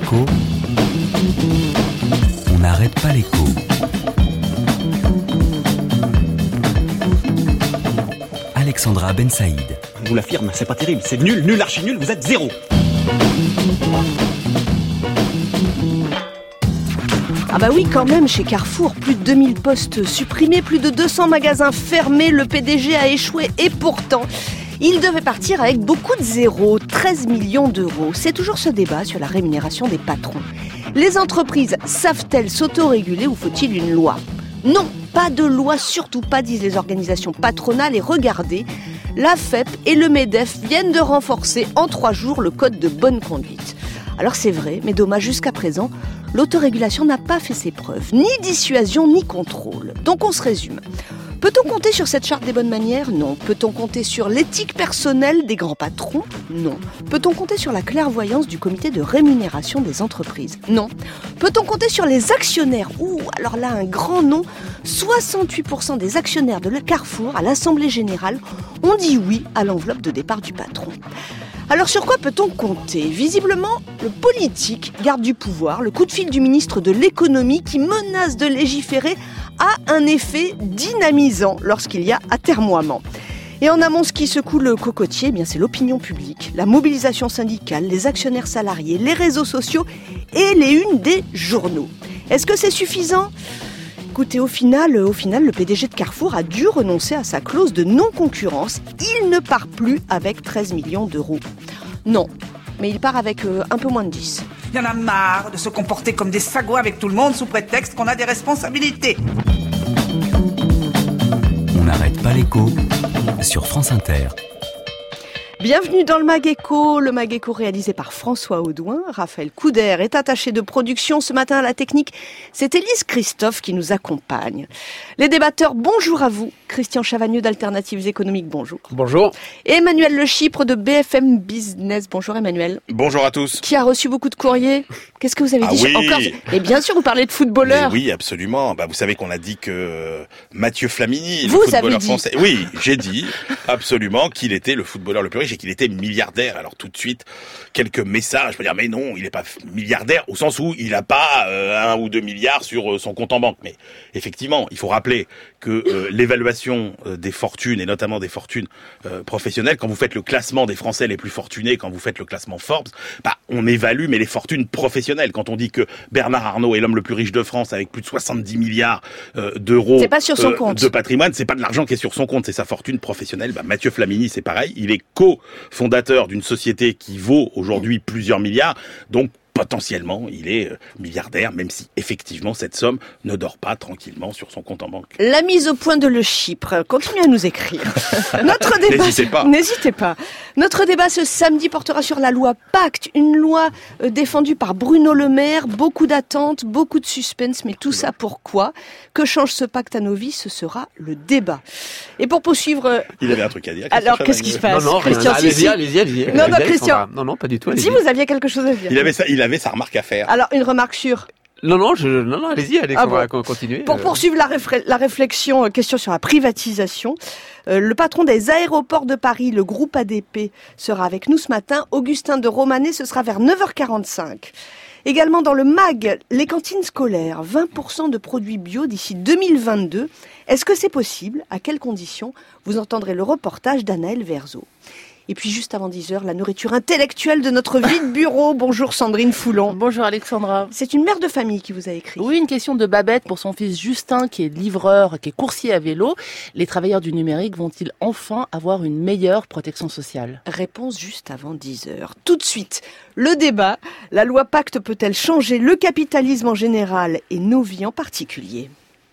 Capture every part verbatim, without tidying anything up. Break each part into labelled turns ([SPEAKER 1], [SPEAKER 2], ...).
[SPEAKER 1] écho, on n'arrête pas l'écho. Alexandra Ben Saïd.
[SPEAKER 2] Je vous l'affirme, c'est pas terrible, c'est nul, nul, archi nul, vous êtes zéro.
[SPEAKER 3] Ah bah oui, quand même, chez Carrefour, plus de deux mille postes supprimés, plus de deux cents magasins fermés, le P D G a échoué et pourtant, il devait partir avec beaucoup de zéros, treize millions d'euros. C'est toujours ce débat sur la rémunération des patrons. Les entreprises savent-elles s'autoréguler ou faut-il une loi ? Non, pas de loi, surtout pas, disent les organisations patronales. Et regardez, la F E P et le MEDEF viennent de renforcer en trois jours le code de bonne conduite. Alors c'est vrai, mais dommage, jusqu'à présent, l'autorégulation n'a pas fait ses preuves, ni dissuasion ni contrôle. Donc on se résume. Peut-on compter sur cette charte des bonnes manières ? Non. Peut-on compter sur l'éthique personnelle des grands patrons ? Non. Peut-on compter sur la clairvoyance du comité de rémunération des entreprises ? Non. Peut-on compter sur les actionnaires ? Ouh, alors là, un grand nom. soixante-huit pour cent des actionnaires de le Carrefour à l'Assemblée Générale ont dit oui à l'enveloppe de départ du patron. Alors sur quoi peut-on compter ? Visiblement, le politique garde du pouvoir. Le coup de fil du ministre de l'économie qui menace de légiférer a un effet dynamisant lorsqu'il y a atermoiement. Et en amont, ce qui secoue le cocotier, eh bien, c'est l'opinion publique, la mobilisation syndicale, les actionnaires salariés, les réseaux sociaux et les unes des journaux. Est-ce que c'est suffisant ? Écoutez, au final, au final, le P D G de Carrefour a dû renoncer à sa clause de non-concurrence. Il ne part plus avec treize millions d'euros. Non, mais il part avec euh, un peu moins de dix.
[SPEAKER 4] Il y en a marre de se comporter comme des sagots avec tout le monde sous prétexte qu'on a des responsabilités.
[SPEAKER 1] On n'arrête pas l'écho sur France Inter.
[SPEAKER 3] Bienvenue dans le Mag Écho, le Mag Écho réalisé par François Audouin. Raphaël Couder est attaché de production ce matin à la technique. C'est Élise Christophe qui nous accompagne. Les débatteurs, bonjour à vous. Christian Chavagneux d'Alternatives économiques, bonjour.
[SPEAKER 5] Bonjour.
[SPEAKER 3] Et Emmanuel Le Chypre de B F M Business, bonjour Emmanuel.
[SPEAKER 6] Bonjour à tous.
[SPEAKER 3] Qui a reçu beaucoup de courriers. Qu'est-ce que vous avez
[SPEAKER 6] ah
[SPEAKER 3] dit
[SPEAKER 6] oui.
[SPEAKER 3] encore ? Et bien sûr, vous parlez de footballeurs.
[SPEAKER 6] Mais oui, absolument. Bah, vous savez qu'on a dit que Mathieu Flamini,
[SPEAKER 3] vous
[SPEAKER 6] le footballeur
[SPEAKER 3] avez
[SPEAKER 6] français... Oui, j'ai dit absolument qu'il était le footballeur le plus riche et qu'il était milliardaire. Alors tout de suite, quelques messages pour dire mais non, il n'est pas milliardaire au sens où il n'a pas euh, un ou deux milliards sur euh, son compte en banque. Mais effectivement, il faut rappeler que euh, l'évaluation euh, des fortunes et notamment des fortunes euh, professionnelles, quand vous faites le classement des Français les plus fortunés, quand vous faites le classement Forbes, bah on évalue mais les fortunes professionnelles. Quand on dit que Bernard Arnault est l'homme le plus riche de France avec plus de soixante-dix milliards euh, d'euros
[SPEAKER 3] c'est pas sur son
[SPEAKER 6] euh,
[SPEAKER 3] compte.
[SPEAKER 6] de patrimoine, c'est pas de l'argent qui est sur son compte, c'est sa fortune professionnelle. Bah, Mathieu Flamini, c'est pareil, il est co-fondateur d'une société qui vaut aujourd'hui plusieurs milliards, donc potentiellement, il est milliardaire, même si effectivement cette somme ne dort pas tranquillement sur son compte en banque.
[SPEAKER 3] La mise au point de Le Chypre. Continuez à nous écrire. Notre débat,
[SPEAKER 6] N'hésitez pas.
[SPEAKER 3] N'hésitez pas. Notre débat ce samedi portera sur la loi Pacte, une loi euh, défendue par Bruno Le Maire. Beaucoup d'attentes, beaucoup de suspense, mais tout ça pourquoi ? Que change ce pacte à nos vies ? Ce sera le débat. Et pour poursuivre... Euh...
[SPEAKER 6] Il avait un truc à dire.
[SPEAKER 3] Alors, qu'est-ce qui se passe ?
[SPEAKER 5] Non, non,
[SPEAKER 3] Christian,
[SPEAKER 5] allez-y,
[SPEAKER 3] si,
[SPEAKER 5] allez-y, allez-y.
[SPEAKER 3] Non, non,
[SPEAKER 5] allez-y,
[SPEAKER 3] Christian.
[SPEAKER 5] Alexandra. Non, non, pas du tout, allez-y.
[SPEAKER 3] Si vous aviez quelque chose à dire.
[SPEAKER 6] Il avait sa, il avait sa remarque à faire.
[SPEAKER 3] Alors, une remarque sur...
[SPEAKER 5] Non, non, je, non, non, allez-y, Alexandra,
[SPEAKER 3] Ah bon.
[SPEAKER 5] continuez.
[SPEAKER 3] Pour poursuivre la, réflé- la réflexion, euh, question sur la privatisation, euh, le patron des aéroports de Paris, le groupe A D P, sera avec nous ce matin. Augustin de Romanet, ce sera vers neuf heures quarante-cinq. Également dans le Mag, les cantines scolaires, vingt pour cent de produits bio d'ici deux mille vingt-deux. Est-ce que c'est possible ? À quelles conditions ? Vous entendrez le reportage d'Anaël Verzo. Et puis juste avant dix heures, la nourriture intellectuelle de notre vie de bureau. Bonjour Sandrine Foulon.
[SPEAKER 7] Bonjour Alexandra.
[SPEAKER 3] C'est une mère de famille qui vous a écrit.
[SPEAKER 7] Oui, une question de Babette pour son fils Justin qui est livreur, qui est coursier à vélo. Les travailleurs du numérique vont-ils enfin avoir une meilleure protection sociale ?
[SPEAKER 3] Réponse juste avant dix heures. Tout de suite, le débat. La loi Pacte peut-elle changer le capitalisme en général et nos vies en particulier ?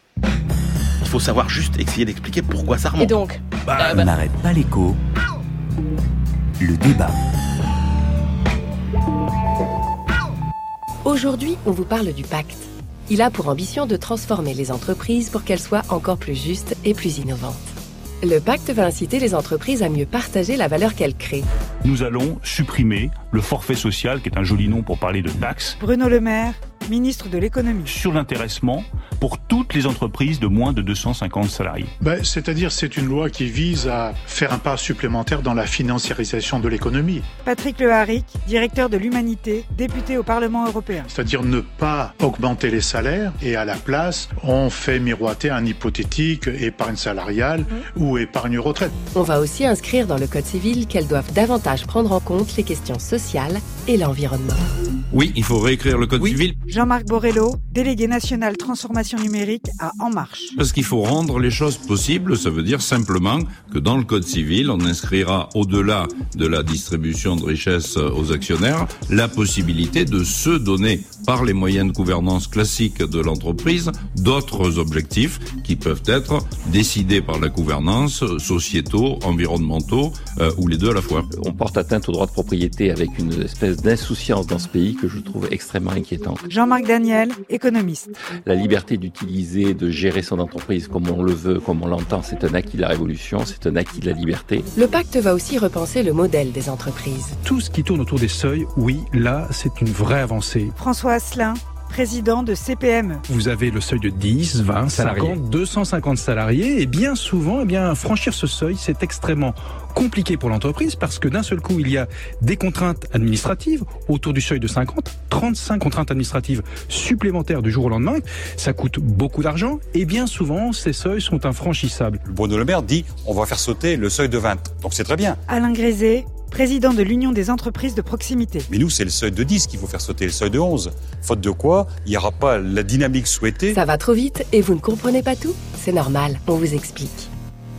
[SPEAKER 6] Il faut savoir juste essayer d'expliquer pourquoi ça remonte.
[SPEAKER 3] Et donc
[SPEAKER 6] bah,
[SPEAKER 1] On n'arrête pas l'écho. Le débat.
[SPEAKER 8] Aujourd'hui, on vous parle du pacte. Il a pour ambition de transformer les entreprises pour qu'elles soient encore plus justes et plus innovantes. Le pacte va inciter les entreprises à mieux partager la valeur qu'elles créent.
[SPEAKER 9] Nous allons supprimer le forfait social, qui est un joli nom pour parler de taxes.
[SPEAKER 10] Bruno Le Maire,
[SPEAKER 9] ministre de l'économie.
[SPEAKER 10] Sur l'intéressement pour toutes les entreprises de moins de deux cent cinquante salariés.
[SPEAKER 11] Ben, c'est-à-dire c'est une loi qui vise à faire un pas supplémentaire dans la financiarisation de l'économie.
[SPEAKER 9] Patrick Leharic, directeur de l'Humanité, député au Parlement européen.
[SPEAKER 11] C'est-à-dire ne pas augmenter les salaires et à la place, on fait miroiter un hypothétique épargne salariale mmh. ou épargne retraite.
[SPEAKER 8] On va aussi inscrire dans le Code civil qu'elles doivent davantage prendre en compte les questions sociales et l'environnement.
[SPEAKER 12] Oui, il faut réécrire le Code
[SPEAKER 9] oui.
[SPEAKER 12] civil.
[SPEAKER 9] Jean-Marc Borrello, délégué national transformation numérique à En Marche.
[SPEAKER 12] Parce qu'il faut rendre les choses possibles, ça veut dire simplement que dans le Code civil, on inscrira au-delà de la distribution de richesses aux actionnaires, la possibilité de se donner par les moyens de gouvernance classiques de l'entreprise d'autres objectifs qui peuvent être décidés par la gouvernance, sociétaux, environnementaux euh, ou les deux à la fois.
[SPEAKER 13] On porte atteinte au droit de propriété avec une espèce d'insouciance dans ce pays que je trouve extrêmement inquiétante.
[SPEAKER 9] Jean-Marc Daniel, économiste.
[SPEAKER 13] La liberté d'utiliser, de gérer son entreprise comme on le veut, comme on l'entend, c'est un acquis de la révolution, c'est un acquis de la liberté.
[SPEAKER 8] Le pacte va aussi repenser le modèle des entreprises.
[SPEAKER 14] Tout ce qui tourne autour des seuils, oui, là, c'est une vraie avancée.
[SPEAKER 9] François Asselin, président de C P M E.
[SPEAKER 14] Vous avez le seuil de dix, vingt, cinquante, deux cent cinquante salariés et bien souvent, eh bien, franchir ce seuil, c'est extrêmement compliqué pour l'entreprise parce que d'un seul coup, il y a des contraintes administratives autour du seuil de cinquante, trente-cinq contraintes administratives supplémentaires du jour au lendemain. Ça coûte beaucoup d'argent et bien souvent, ces seuils sont infranchissables.
[SPEAKER 15] Bruno Le Maire dit on va faire sauter le seuil de vingt. Donc c'est très bien.
[SPEAKER 9] Alain Grézé, président de l'Union des entreprises de proximité.
[SPEAKER 15] Mais nous, c'est le seuil de dix qu'il faut faire sauter, le seuil de onze. Faute de quoi, il n'y aura pas la dynamique souhaitée.
[SPEAKER 8] Ça va trop vite et vous ne comprenez pas tout ? C'est normal, on vous explique.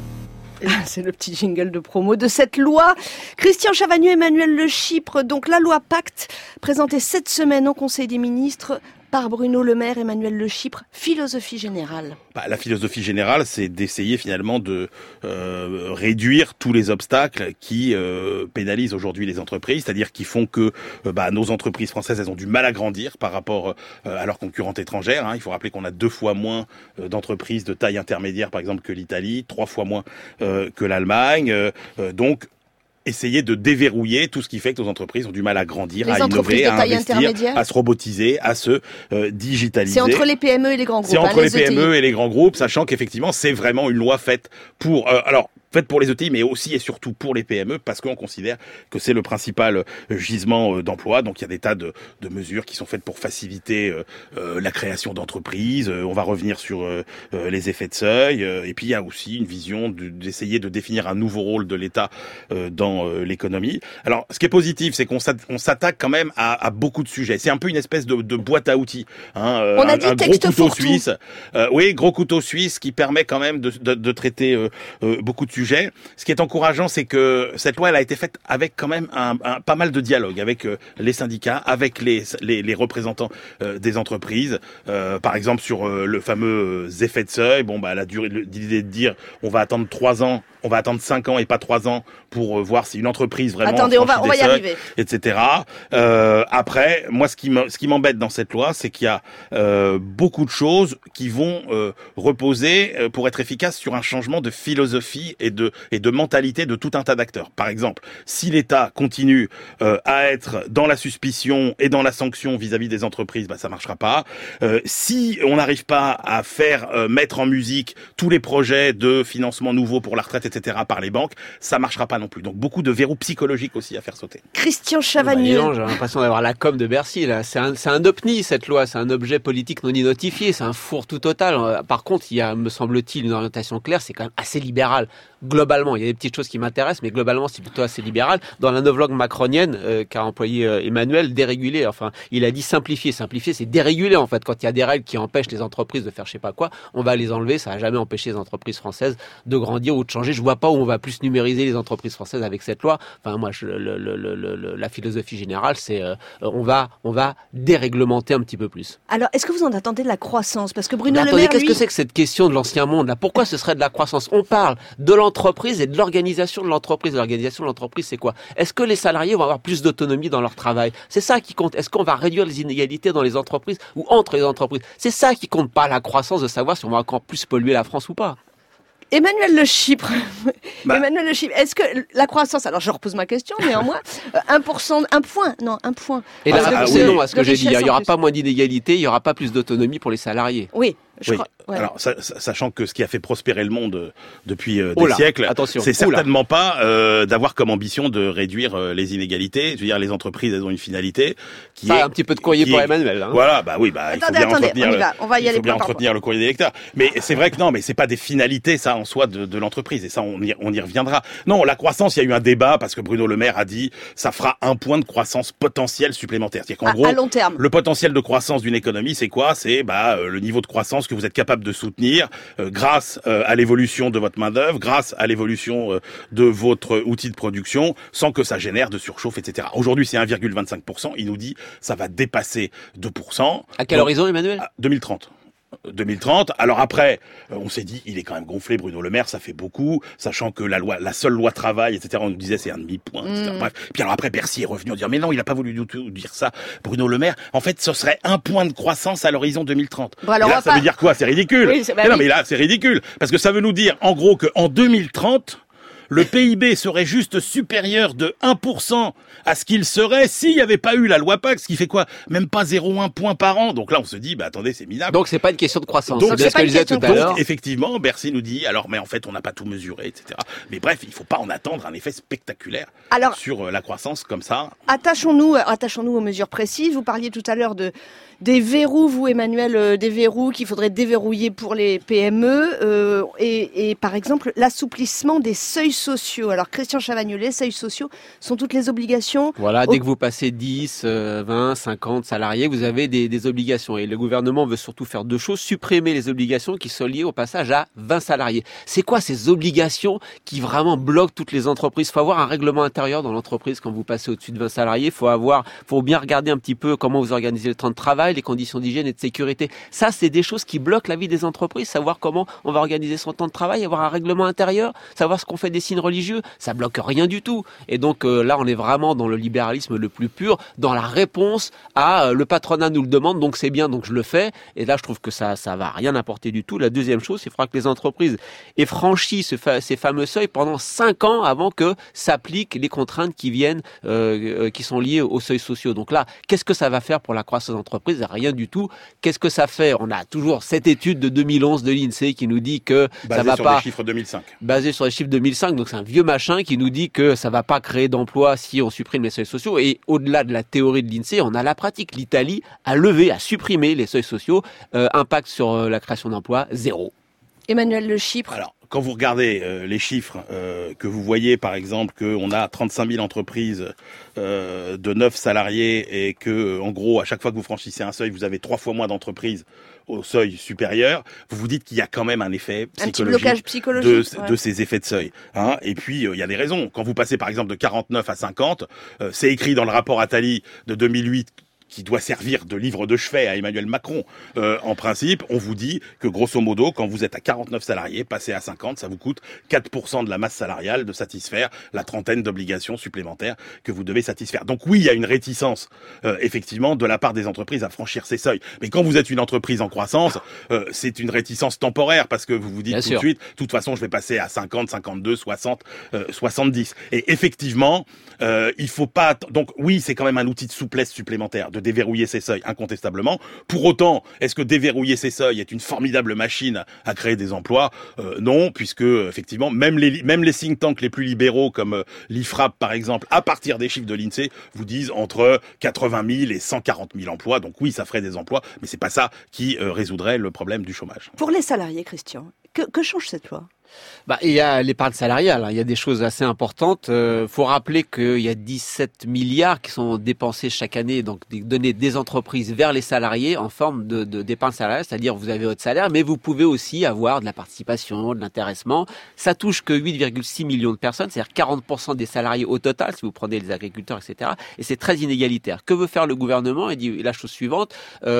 [SPEAKER 3] C'est le petit jingle de promo de cette loi. Christian Chavagneux, Emmanuel Le Chypre, donc la loi Pacte, présentée cette semaine au Conseil des ministres par Bruno Le Maire, Emmanuel Le Chypre. Philosophie générale.
[SPEAKER 6] Bah, la philosophie générale, c'est d'essayer finalement de euh, réduire tous les obstacles qui euh, pénalisent aujourd'hui les entreprises, c'est-à-dire qui font que euh, bah, nos entreprises françaises, elles ont du mal à grandir par rapport euh, à leurs concurrentes étrangères. Hein. Il faut rappeler qu'on a deux fois moins euh, d'entreprises de taille intermédiaire, par exemple, que l'Italie, trois fois moins euh, que l'Allemagne. Euh, donc, essayer de déverrouiller tout ce qui fait que nos entreprises ont du mal à grandir,
[SPEAKER 3] les
[SPEAKER 6] à innover, à investir, à se robotiser, à se euh, digitaliser.
[SPEAKER 3] C'est entre les P M E et les grands groupes.
[SPEAKER 6] C'est entre
[SPEAKER 3] hein,
[SPEAKER 6] les, les P M E et les grands groupes, sachant qu'effectivement, c'est vraiment une loi faite pour... Euh, alors, faite pour les E T I, mais aussi et surtout pour les P M E, parce qu'on considère que c'est le principal gisement d'emploi. Donc il y a des tas de, de mesures qui sont faites pour faciliter euh, euh, la création d'entreprises. Euh, on va revenir sur euh, les effets de seuil. Euh, et puis il y a aussi une vision de, d'essayer de définir un nouveau rôle de l'État euh, dans euh, l'économie. Alors ce qui est positif, c'est qu'on s'attaque quand même à, à beaucoup de sujets. C'est un peu une espèce de, de boîte à outils. Hein,
[SPEAKER 3] on a
[SPEAKER 6] un,
[SPEAKER 3] dit
[SPEAKER 6] un
[SPEAKER 3] texte
[SPEAKER 6] gros couteau
[SPEAKER 3] fourre-tout.
[SPEAKER 6] suisse. Euh, oui, gros couteau suisse qui permet quand même de, de, de traiter euh, euh, beaucoup de sujet. Ce qui est encourageant, c'est que cette loi, elle a été faite avec quand même un, un pas mal de dialogue avec euh, les syndicats, avec les les, les représentants euh, des entreprises. Euh, par exemple, sur euh, le fameux effet de seuil, bon bah la durée, l'idée de dire, on va attendre trois ans, on va attendre cinq ans et pas trois ans pour euh, voir si une entreprise vraiment
[SPEAKER 3] Attendez, on va on va y
[SPEAKER 6] seuils,
[SPEAKER 3] arriver,
[SPEAKER 6] et cetera. Euh, après, moi, ce qui me, ce qui m'embête dans cette loi, c'est qu'il y a euh, beaucoup de choses qui vont euh, reposer euh, pour être efficaces sur un changement de philosophie et de et de mentalité de tout un tas d'acteurs. Par exemple, si l'État continue euh, à être dans la suspicion et dans la sanction vis-à-vis des entreprises, bah ça marchera pas. Euh, si on n'arrive pas à faire euh, mettre en musique tous les projets de financement nouveaux pour la retraite, et cetera par les banques, ça marchera pas non plus. Donc beaucoup de verrous psychologiques aussi à faire sauter.
[SPEAKER 3] Christian Chavagneux.
[SPEAKER 5] Bah, j'ai l'impression d'avoir la com de Bercy là. C'est un, c'est un O P N I cette loi, c'est un objet politique non identifié, c'est un fourre-tout total. Par contre, il y a, me semble-t-il, une orientation claire, c'est quand même assez libéral. Globalement, il y a des petites choses qui m'intéressent, mais globalement, c'est plutôt assez libéral. Dans la novlangue macronienne euh, qu'a employé euh, Emmanuel, déréguler, enfin, il a dit simplifier. Simplifier, c'est déréguler, en fait. Quand il y a des règles qui empêchent les entreprises de faire je sais pas quoi, on va les enlever. Ça n'a jamais empêché les entreprises françaises de grandir ou de changer. Je vois pas où on va plus numériser les entreprises françaises avec cette loi. Enfin, moi, je, le, le, le, le, la philosophie générale, c'est euh, on va, on va déréglementer un petit peu plus.
[SPEAKER 3] Alors, est-ce que vous en attendez de la croissance? Parce que Bruno
[SPEAKER 5] Mais
[SPEAKER 3] Le Maire,
[SPEAKER 5] attendez, qu'est-ce
[SPEAKER 3] lui...
[SPEAKER 5] que c'est que cette question de l'ancien monde, là? Pourquoi ce serait de la croissance? On parle de l'entreprise et de l'organisation de l'entreprise. L'organisation de l'entreprise, c'est quoi? Est-ce que les salariés vont avoir plus d'autonomie dans leur travail? C'est ça qui compte. Est-ce qu'on va réduire les inégalités dans les entreprises ou entre les entreprises? C'est ça qui compte, pas la croissance de savoir si on va encore plus polluer la France ou pas.
[SPEAKER 3] Emmanuel Le Chypre,
[SPEAKER 6] Bah.
[SPEAKER 3] Emmanuel Le Chypre, est-ce que la croissance, alors je repose ma question néanmoins, euh, un pour cent, un point, non, un point.
[SPEAKER 5] Et là,
[SPEAKER 3] Euh,
[SPEAKER 5] ah,
[SPEAKER 3] de-
[SPEAKER 5] oui,
[SPEAKER 3] de-
[SPEAKER 5] non, à ce que
[SPEAKER 3] de
[SPEAKER 5] j'ai dit, il
[SPEAKER 3] richesse
[SPEAKER 5] n'y
[SPEAKER 3] en
[SPEAKER 5] aura
[SPEAKER 3] plus.
[SPEAKER 5] pas moins d'inégalité, il n'y aura pas plus d'autonomie pour les salariés.
[SPEAKER 3] Oui, je
[SPEAKER 6] Oui.
[SPEAKER 3] crois. ouais.
[SPEAKER 6] Alors, sa- sa- sachant que ce qui a fait prospérer le monde euh, depuis euh,
[SPEAKER 5] Oh
[SPEAKER 6] des
[SPEAKER 5] là,
[SPEAKER 6] siècles,
[SPEAKER 5] attention,
[SPEAKER 6] c'est
[SPEAKER 5] oh là.
[SPEAKER 6] certainement pas euh, d'avoir comme ambition de réduire euh, les inégalités. Je veux dire, les entreprises, elles ont une finalité qui
[SPEAKER 5] Ça,
[SPEAKER 6] est
[SPEAKER 5] un petit peu de courrier
[SPEAKER 6] qui
[SPEAKER 5] pour
[SPEAKER 6] est-
[SPEAKER 5] Emmanuel. Hein.
[SPEAKER 6] Voilà, bah oui, bah il faut
[SPEAKER 3] Attendez,
[SPEAKER 6] bien
[SPEAKER 3] attendez,
[SPEAKER 6] entretenir.
[SPEAKER 3] on y
[SPEAKER 6] le-
[SPEAKER 3] va, on va y
[SPEAKER 6] il
[SPEAKER 3] aller
[SPEAKER 6] faut bien
[SPEAKER 3] point par
[SPEAKER 6] entretenir le courrier des lecteurs. Mais c'est vrai que non, mais c'est pas des finalités ça en soi de, de l'entreprise. Et ça, on y, on y reviendra. Non, la croissance, il y a eu un débat parce que Bruno Le Maire a dit ça fera un point de croissance potentiel supplémentaire. C'est-à-dire qu'en
[SPEAKER 3] À-
[SPEAKER 6] gros,
[SPEAKER 3] à long terme.
[SPEAKER 6] le potentiel de croissance d'une économie, c'est quoi? C'est bah euh, le niveau de croissance que vous êtes capable de soutenir euh, grâce euh, à l'évolution de votre main d'œuvre, grâce à l'évolution euh, de votre outil de production, sans que ça génère de surchauffe, et cetera. Aujourd'hui, c'est un virgule vingt-cinq pour cent. Il nous dit ça va dépasser deux pour cent.
[SPEAKER 5] À quel
[SPEAKER 6] Donc,
[SPEAKER 5] horizon, Emmanuel?
[SPEAKER 6] à deux mille trente. deux mille trente. Alors après, euh, on s'est dit, il est quand même gonflé, Bruno Le Maire, ça fait beaucoup, sachant que la loi, la seule loi travail, et cetera, on nous disait c'est un demi-point, et cetera.
[SPEAKER 3] Mm.
[SPEAKER 6] Bref. Puis alors après, Bercy est revenu en dire, mais non, il a pas voulu du tout dire ça, Bruno Le Maire. En fait, ce serait un point de croissance à l'horizon deux mille trente.
[SPEAKER 3] Bon, alors,
[SPEAKER 6] et
[SPEAKER 3] on
[SPEAKER 6] là,
[SPEAKER 3] va
[SPEAKER 6] ça
[SPEAKER 3] pas-
[SPEAKER 6] veut dire quoi? C'est ridicule.
[SPEAKER 3] Oui, c'est- bah
[SPEAKER 6] mais non,
[SPEAKER 3] oui.
[SPEAKER 6] mais là, c'est ridicule. Parce que ça veut nous dire, en gros, qu'en deux mille trente, le P I B serait juste supérieur de un pour cent à ce qu'il serait s'il n'y avait pas eu la loi Pacte, ce qui fait quoi? Même pas zéro virgule un point par an. Donc là, on se dit, bah attendez, c'est minable.
[SPEAKER 5] Donc c'est pas une question de croissance.
[SPEAKER 6] Donc,
[SPEAKER 5] C'est bien
[SPEAKER 6] c'est
[SPEAKER 5] ce
[SPEAKER 6] pas
[SPEAKER 5] que
[SPEAKER 6] une
[SPEAKER 5] je disais
[SPEAKER 6] question
[SPEAKER 5] tout
[SPEAKER 6] de-
[SPEAKER 5] à l'heure.
[SPEAKER 6] Donc, effectivement, Bercy nous dit, alors, mais en fait, on n'a pas tout mesuré, et cetera. Mais bref, il faut pas en attendre un effet spectaculaire
[SPEAKER 3] Alors-
[SPEAKER 6] sur euh, la croissance comme ça.
[SPEAKER 3] Attachons-nous, attachons-nous aux mesures précises. Vous parliez tout à l'heure de des verrous, vous Emmanuel, euh, des verrous qu'il faudrait déverrouiller pour les P M E euh, et, et par exemple l'assouplissement des seuils sociaux. Alors Christian Chavagneux, les seuils sociaux sont toutes les obligations.
[SPEAKER 5] Voilà,
[SPEAKER 3] au-
[SPEAKER 5] dès que vous passez dix, euh, vingt, cinquante salariés, vous avez des, des obligations. Et le gouvernement veut surtout faire deux choses, supprimer les obligations qui sont liées au passage à vingt salariés. C'est quoi ces obligations qui vraiment bloquent toutes les entreprises? Il faut avoir un règlement intérieur dans l'entreprise quand vous passez au-dessus de vingt salariés. Il faut avoir, faut bien regarder un petit peu comment vous organisez le temps de travail, les conditions d'hygiène et de sécurité. Ça, c'est des choses qui bloquent la vie des entreprises. Savoir comment on va organiser son temps de travail, avoir un règlement intérieur, savoir ce qu'on fait des signes religieux, ça bloque rien du tout. Et donc euh, là, on est vraiment dans le libéralisme le plus pur, dans la réponse à euh, le patronat nous le demande, donc c'est bien, donc je le fais. Et là, je trouve que ça, ça va rien apporter du tout. La deuxième chose, c'est qu'il faudra que les entreprises aient franchi ce fa- ces fameux seuils pendant cinq ans avant que s'appliquent les contraintes qui viennent, euh, euh, qui sont liées aux seuils sociaux. Donc là, qu'est-ce que ça va faire pour la croissance d'entreprise? Rien du tout. Qu'est-ce que ça fait? On a toujours cette étude de deux mille onze de l'INSEE qui nous dit que ça
[SPEAKER 6] Basé
[SPEAKER 5] va
[SPEAKER 6] sur
[SPEAKER 5] pas
[SPEAKER 6] les chiffres deux mille cinq.
[SPEAKER 5] basé sur les chiffres deux mille cinq, donc c'est un vieux machin qui nous dit que ça va pas créer d'emplois si on supprime les seuils sociaux. Et au-delà de la théorie de l'INSEE, on a la pratique. L'Italie a levé, a supprimé les seuils sociaux. Euh, impact sur euh, la création d'emplois, zéro.
[SPEAKER 3] Emmanuel Le Chypre.
[SPEAKER 6] Alors, quand vous regardez euh, les chiffres, euh, que vous voyez par exemple qu'on a trente-cinq mille entreprises euh, de neuf salariés et que, en gros, à chaque fois que vous franchissez un seuil, vous avez trois fois moins d'entreprises au seuil supérieur, vous vous dites qu'il y a quand même un effet
[SPEAKER 3] Un petit
[SPEAKER 6] psychologique,
[SPEAKER 3] blocage psychologique,
[SPEAKER 6] de,
[SPEAKER 3] ouais.
[SPEAKER 6] de ces effets de seuil. Hein. Et puis, euh, il y a des raisons. Quand vous passez par exemple de quarante-neuf à cinquante, euh, c'est écrit dans le rapport Attali de deux mille huit qui doit servir de livre de chevet à Emmanuel Macron. Euh, en principe, on vous dit que grosso modo, quand vous êtes à quarante-neuf salariés, passer à cinquante, ça vous coûte quatre pour cent de la masse salariale de satisfaire la trentaine d'obligations supplémentaires que vous devez satisfaire. Donc oui, il y a une réticence, euh, effectivement, de la part des entreprises à franchir ces seuils. Mais quand vous êtes une entreprise en croissance, euh, c'est une réticence temporaire parce que vous vous dites
[SPEAKER 5] Bien
[SPEAKER 6] tout
[SPEAKER 5] sûr.
[SPEAKER 6] de suite, de toute façon, je vais passer à cinquante, cinquante-deux, soixante, euh, soixante-dix. Et effectivement, euh, il faut pas... att- Donc oui, c'est quand même un outil de souplesse supplémentaire, de déverrouiller ces seuils, incontestablement. Pour autant, est-ce que déverrouiller ces seuils est une formidable machine à créer des emplois? euh, Non, puisque effectivement, même les, même les think tanks les plus libéraux, comme euh, l'I F R A P par exemple, à partir des chiffres de l'INSEE, vous disent entre quatre-vingt mille et cent quarante mille emplois. Donc oui, ça ferait des emplois, mais c'est pas ça qui euh, résoudrait le problème du chômage.
[SPEAKER 3] Pour les salariés, Christian, que, que change cette loi?
[SPEAKER 5] Bah, il y a l'épargne salariale, hein. Il y a des choses assez importantes. Euh, faut rappeler qu'il y a dix-sept milliards qui sont dépensés chaque année, donc des données des entreprises vers les salariés en forme de, de d'épargne salariale, c'est-à-dire vous avez votre salaire, mais vous pouvez aussi avoir de la participation, de l'intéressement. Ça touche que huit virgule six millions de personnes, c'est-à-dire quarante pour cent des salariés au total, si vous prenez les agriculteurs, et cetera. Et c'est très inégalitaire. Que veut faire le gouvernement? Il dit la chose suivante. Euh,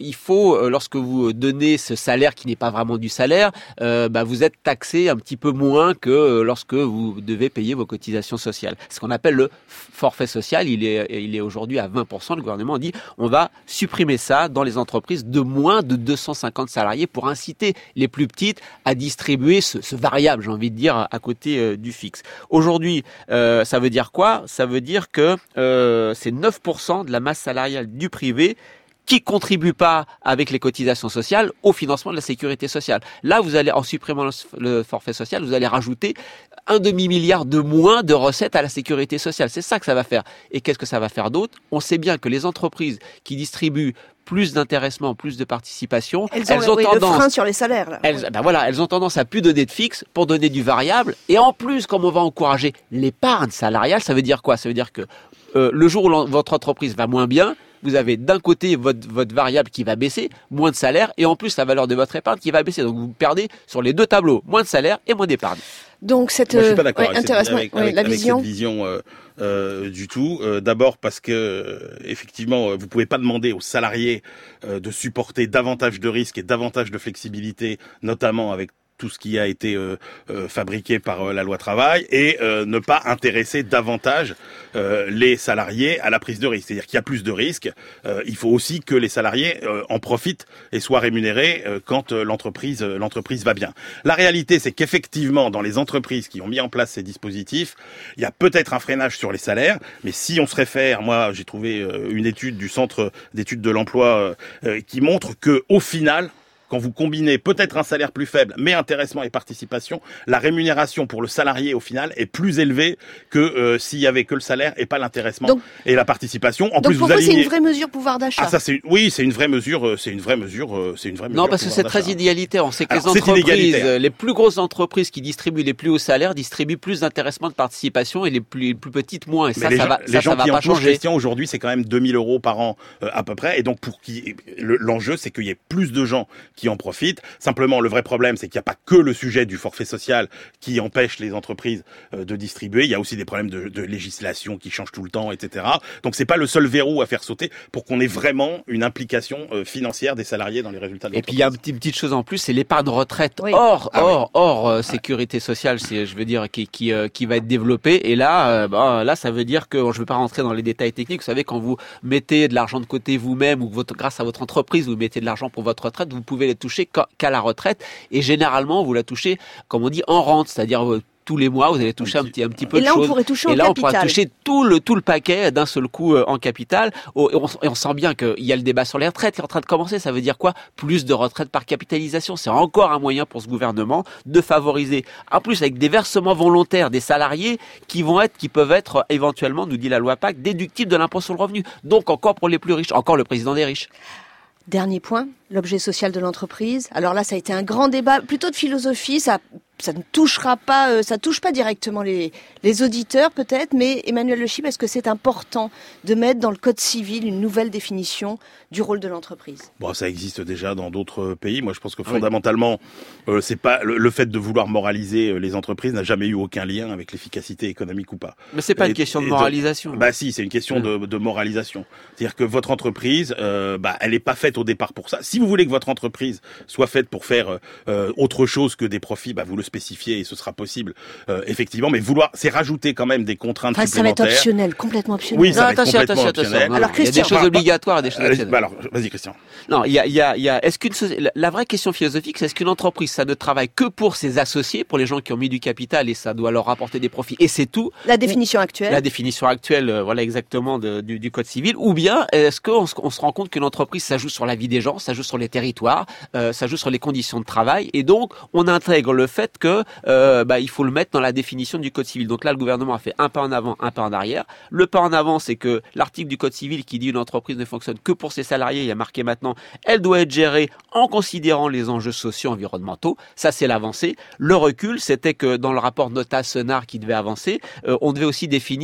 [SPEAKER 5] il faut, euh, lorsque vous donnez ce salaire qui n'est pas vraiment du salaire, euh, bah, vous êtes taxé un petit peu moins que euh, lorsque vous devez payer vos cotisations sociales. Ce qu'on appelle le forfait social, il est, il est aujourd'hui à vingt pour cent. Le gouvernement dit on va supprimer ça dans les entreprises de moins de deux cent cinquante salariés pour inciter les plus petites à distribuer ce, ce variable, j'ai envie de dire, à côté euh, du fixe. Aujourd'hui, euh, ça veut dire quoi ? Ça veut dire que euh, c'est neuf pour cent de la masse salariale du privé qui contribue pas avec les cotisations sociales au financement de la sécurité sociale. Là, vous allez, en supprimant le forfait social, vous allez rajouter un demi-milliard de moins de recettes à la sécurité sociale. C'est ça que ça va faire. Et qu'est-ce que ça va faire d'autre ? On sait bien que les entreprises qui distribuent plus d'intéressement, plus de participation,
[SPEAKER 3] elles ont,
[SPEAKER 5] elles ont
[SPEAKER 3] oui,
[SPEAKER 5] tendance,
[SPEAKER 3] le frein sur les salaires. Là.
[SPEAKER 5] Elles, ben voilà, elles ont tendance à plus donner de fixe pour donner du variable. Et en plus, comme on va encourager l'épargne salariale, ça veut dire quoi ? Ça veut dire que euh, le jour où votre entreprise va moins bien, vous avez d'un côté votre, votre variable qui va baisser, moins de salaire, et en plus la valeur de votre épargne qui va baisser. Donc vous perdez sur les deux tableaux, moins de salaire et moins d'épargne.
[SPEAKER 3] Donc cette,
[SPEAKER 6] Moi, je suis pas d'accord
[SPEAKER 3] ouais,
[SPEAKER 6] avec, cette, avec,
[SPEAKER 3] ouais,
[SPEAKER 6] avec,
[SPEAKER 3] la
[SPEAKER 6] avec
[SPEAKER 3] vision.
[SPEAKER 6] cette vision euh, euh, du tout. Euh, D'abord parce que euh, effectivement, vous pouvez pas demander aux salariés euh, de supporter davantage de risques et davantage de flexibilité, notamment avec tout ce qui a été euh, euh, fabriqué par euh, la loi travail, et euh, ne pas intéresser davantage euh, les salariés à la prise de risque. C'est-à-dire qu'il y a plus de risques, euh, il faut aussi que les salariés euh, en profitent et soient rémunérés euh, quand euh, l'entreprise euh, l'entreprise va bien. La réalité, c'est qu'effectivement, dans les entreprises qui ont mis en place ces dispositifs, il y a peut-être un freinage sur les salaires, mais si on se réfère, moi j'ai trouvé euh, une étude du Centre d'études de l'emploi euh, qui montre que au final, quand vous combinez peut-être un salaire plus faible, mais intéressement et participation, la rémunération pour le salarié, au final, est plus élevée que euh, s'il y avait que le salaire et pas l'intéressement donc, et la participation. En
[SPEAKER 3] donc
[SPEAKER 6] plus,
[SPEAKER 3] pour
[SPEAKER 6] vous
[SPEAKER 3] vous,
[SPEAKER 6] alignez...
[SPEAKER 3] c'est une vraie mesure pouvoir d'achat.
[SPEAKER 6] Ah, ça, c'est oui, c'est une vraie mesure. C'est une vraie mesure. C'est une vraie mesure.
[SPEAKER 5] Non, parce que c'est très inégalitaire. On sait que
[SPEAKER 6] Alors,
[SPEAKER 5] les entreprises, les plus grosses entreprises qui distribuent les plus hauts salaires distribuent plus d'intéressement de participation et les plus, les plus petites moins. Et ça,
[SPEAKER 6] les
[SPEAKER 5] ça
[SPEAKER 6] gens,
[SPEAKER 5] va,
[SPEAKER 6] les
[SPEAKER 5] ça,
[SPEAKER 6] gens
[SPEAKER 5] ça va
[SPEAKER 6] qui
[SPEAKER 5] pas
[SPEAKER 6] en touchent,
[SPEAKER 5] changer.
[SPEAKER 6] Christian, aujourd'hui, c'est quand même deux mille euros par an euh, à peu près. Et donc, pour qui le, l'enjeu, c'est qu'il y ait plus de gens qui en profitent. Simplement, le vrai problème, c'est qu'il n'y a pas que le sujet du forfait social qui empêche les entreprises euh, de distribuer. Il y a aussi des problèmes de, de législation qui changent tout le temps, et cetera. Donc, c'est pas le seul verrou à faire sauter pour qu'on ait vraiment une implication euh, financière des salariés dans les résultats de l'entreprise.
[SPEAKER 5] Et puis, il y a une petite, petite chose en plus, c'est l'épargne retraite
[SPEAKER 3] oui.
[SPEAKER 5] hors,
[SPEAKER 6] ah,
[SPEAKER 5] hors,
[SPEAKER 6] oui.
[SPEAKER 5] hors euh, sécurité sociale, c'est, je veux dire, qui, qui, euh, qui va être développée. Et là, euh, bah, là, ça veut dire que, je ne veux pas rentrer dans les détails techniques. Vous savez, quand vous mettez de l'argent de côté vous-même ou que votre, grâce à votre entreprise, vous mettez de l'argent pour votre retraite, vous pouvez les toucher qu'à la retraite. Et généralement, vous la touchez, comme on dit, en rente, c'est-à-dire euh, tous les mois, vous allez toucher un petit, un petit peu
[SPEAKER 3] et
[SPEAKER 5] de
[SPEAKER 3] là,
[SPEAKER 5] choses.
[SPEAKER 3] On pourrait toucher
[SPEAKER 5] et
[SPEAKER 3] en
[SPEAKER 5] là,
[SPEAKER 3] capital.
[SPEAKER 5] on pourra toucher tout le, tout le paquet d'un seul coup euh, en capital. Oh, et, on, et on sent bien qu'il y a le débat sur les retraites qui est en train de commencer. Ça veut dire quoi ? Plus de retraites par capitalisation. C'est encore un moyen pour ce gouvernement de favoriser, en plus avec des versements volontaires des salariés qui vont être, qui peuvent être éventuellement, nous dit la loi Pacte, déductibles de l'impôt sur le revenu. Donc encore pour les plus riches, encore le président des riches.
[SPEAKER 3] Dernier point, l'objet social de l'entreprise. Alors là, ça a été un grand débat, plutôt de philosophie. Ça, ça ne touchera pas, euh, ça touche pas directement les, les auditeurs peut-être, mais Emmanuel Le Chip, est-ce que c'est important de mettre dans le Code civil une nouvelle définition du rôle de l'entreprise ?
[SPEAKER 6] Bon, ça existe déjà dans d'autres pays. Moi, je pense que fondamentalement, oui. euh, c'est pas le, le fait de vouloir moraliser les entreprises n'a jamais eu aucun lien avec l'efficacité économique ou pas.
[SPEAKER 5] Mais c'est pas
[SPEAKER 6] et,
[SPEAKER 5] une question de moralisation.
[SPEAKER 6] De, bah si, c'est une question mmh. de, de moralisation. C'est-à-dire que votre entreprise, euh, bah, elle est pas faite au départ pour ça. Si vous voulez que votre entreprise soit faite pour faire euh, autre chose que des profits, bah vous le spécifiez et ce sera possible, euh, effectivement. Mais vouloir, c'est rajouter quand même des contraintes
[SPEAKER 3] enfin,
[SPEAKER 6] supplémentaires.
[SPEAKER 3] Ça va être optionnel, complètement optionnel.
[SPEAKER 6] Oui, ça
[SPEAKER 5] non,
[SPEAKER 6] va être
[SPEAKER 5] attention,
[SPEAKER 6] complètement
[SPEAKER 5] attention,
[SPEAKER 6] optionnel.
[SPEAKER 5] attention.
[SPEAKER 3] Alors,
[SPEAKER 5] il y a des choses obligatoires et des choses
[SPEAKER 6] euh,
[SPEAKER 5] optionnelles.
[SPEAKER 6] Bah alors, vas-y, Christian.
[SPEAKER 5] Non, il y a, il y a, il y a. Est-ce qu'une la, la vraie question philosophique, c'est est-ce qu'une entreprise, ça ne travaille que pour ses associés, pour les gens qui ont mis du capital et ça doit leur rapporter des profits et c'est tout.
[SPEAKER 3] La définition actuelle.
[SPEAKER 5] La définition actuelle, euh, voilà exactement de, du, du code civil. Ou bien est-ce qu'on on se rend compte qu'une entreprise, ça joue sur la vie des gens, ça joue sur les territoires, euh, ça joue sur les conditions de travail et donc on intègre le fait que euh, bah, il faut le mettre dans la définition du code civil. Donc là, le gouvernement a fait un pas en avant, un pas en arrière. Le pas en avant, c'est que l'article du code civil qui dit une entreprise ne fonctionne que pour ses salariés, il y a marqué maintenant, elle doit être gérée en considérant les enjeux sociaux, environnementaux. Ça, c'est l'avancée. Le recul, c'était que dans le rapport Nota-Senard qui devait avancer, euh, on devait aussi définir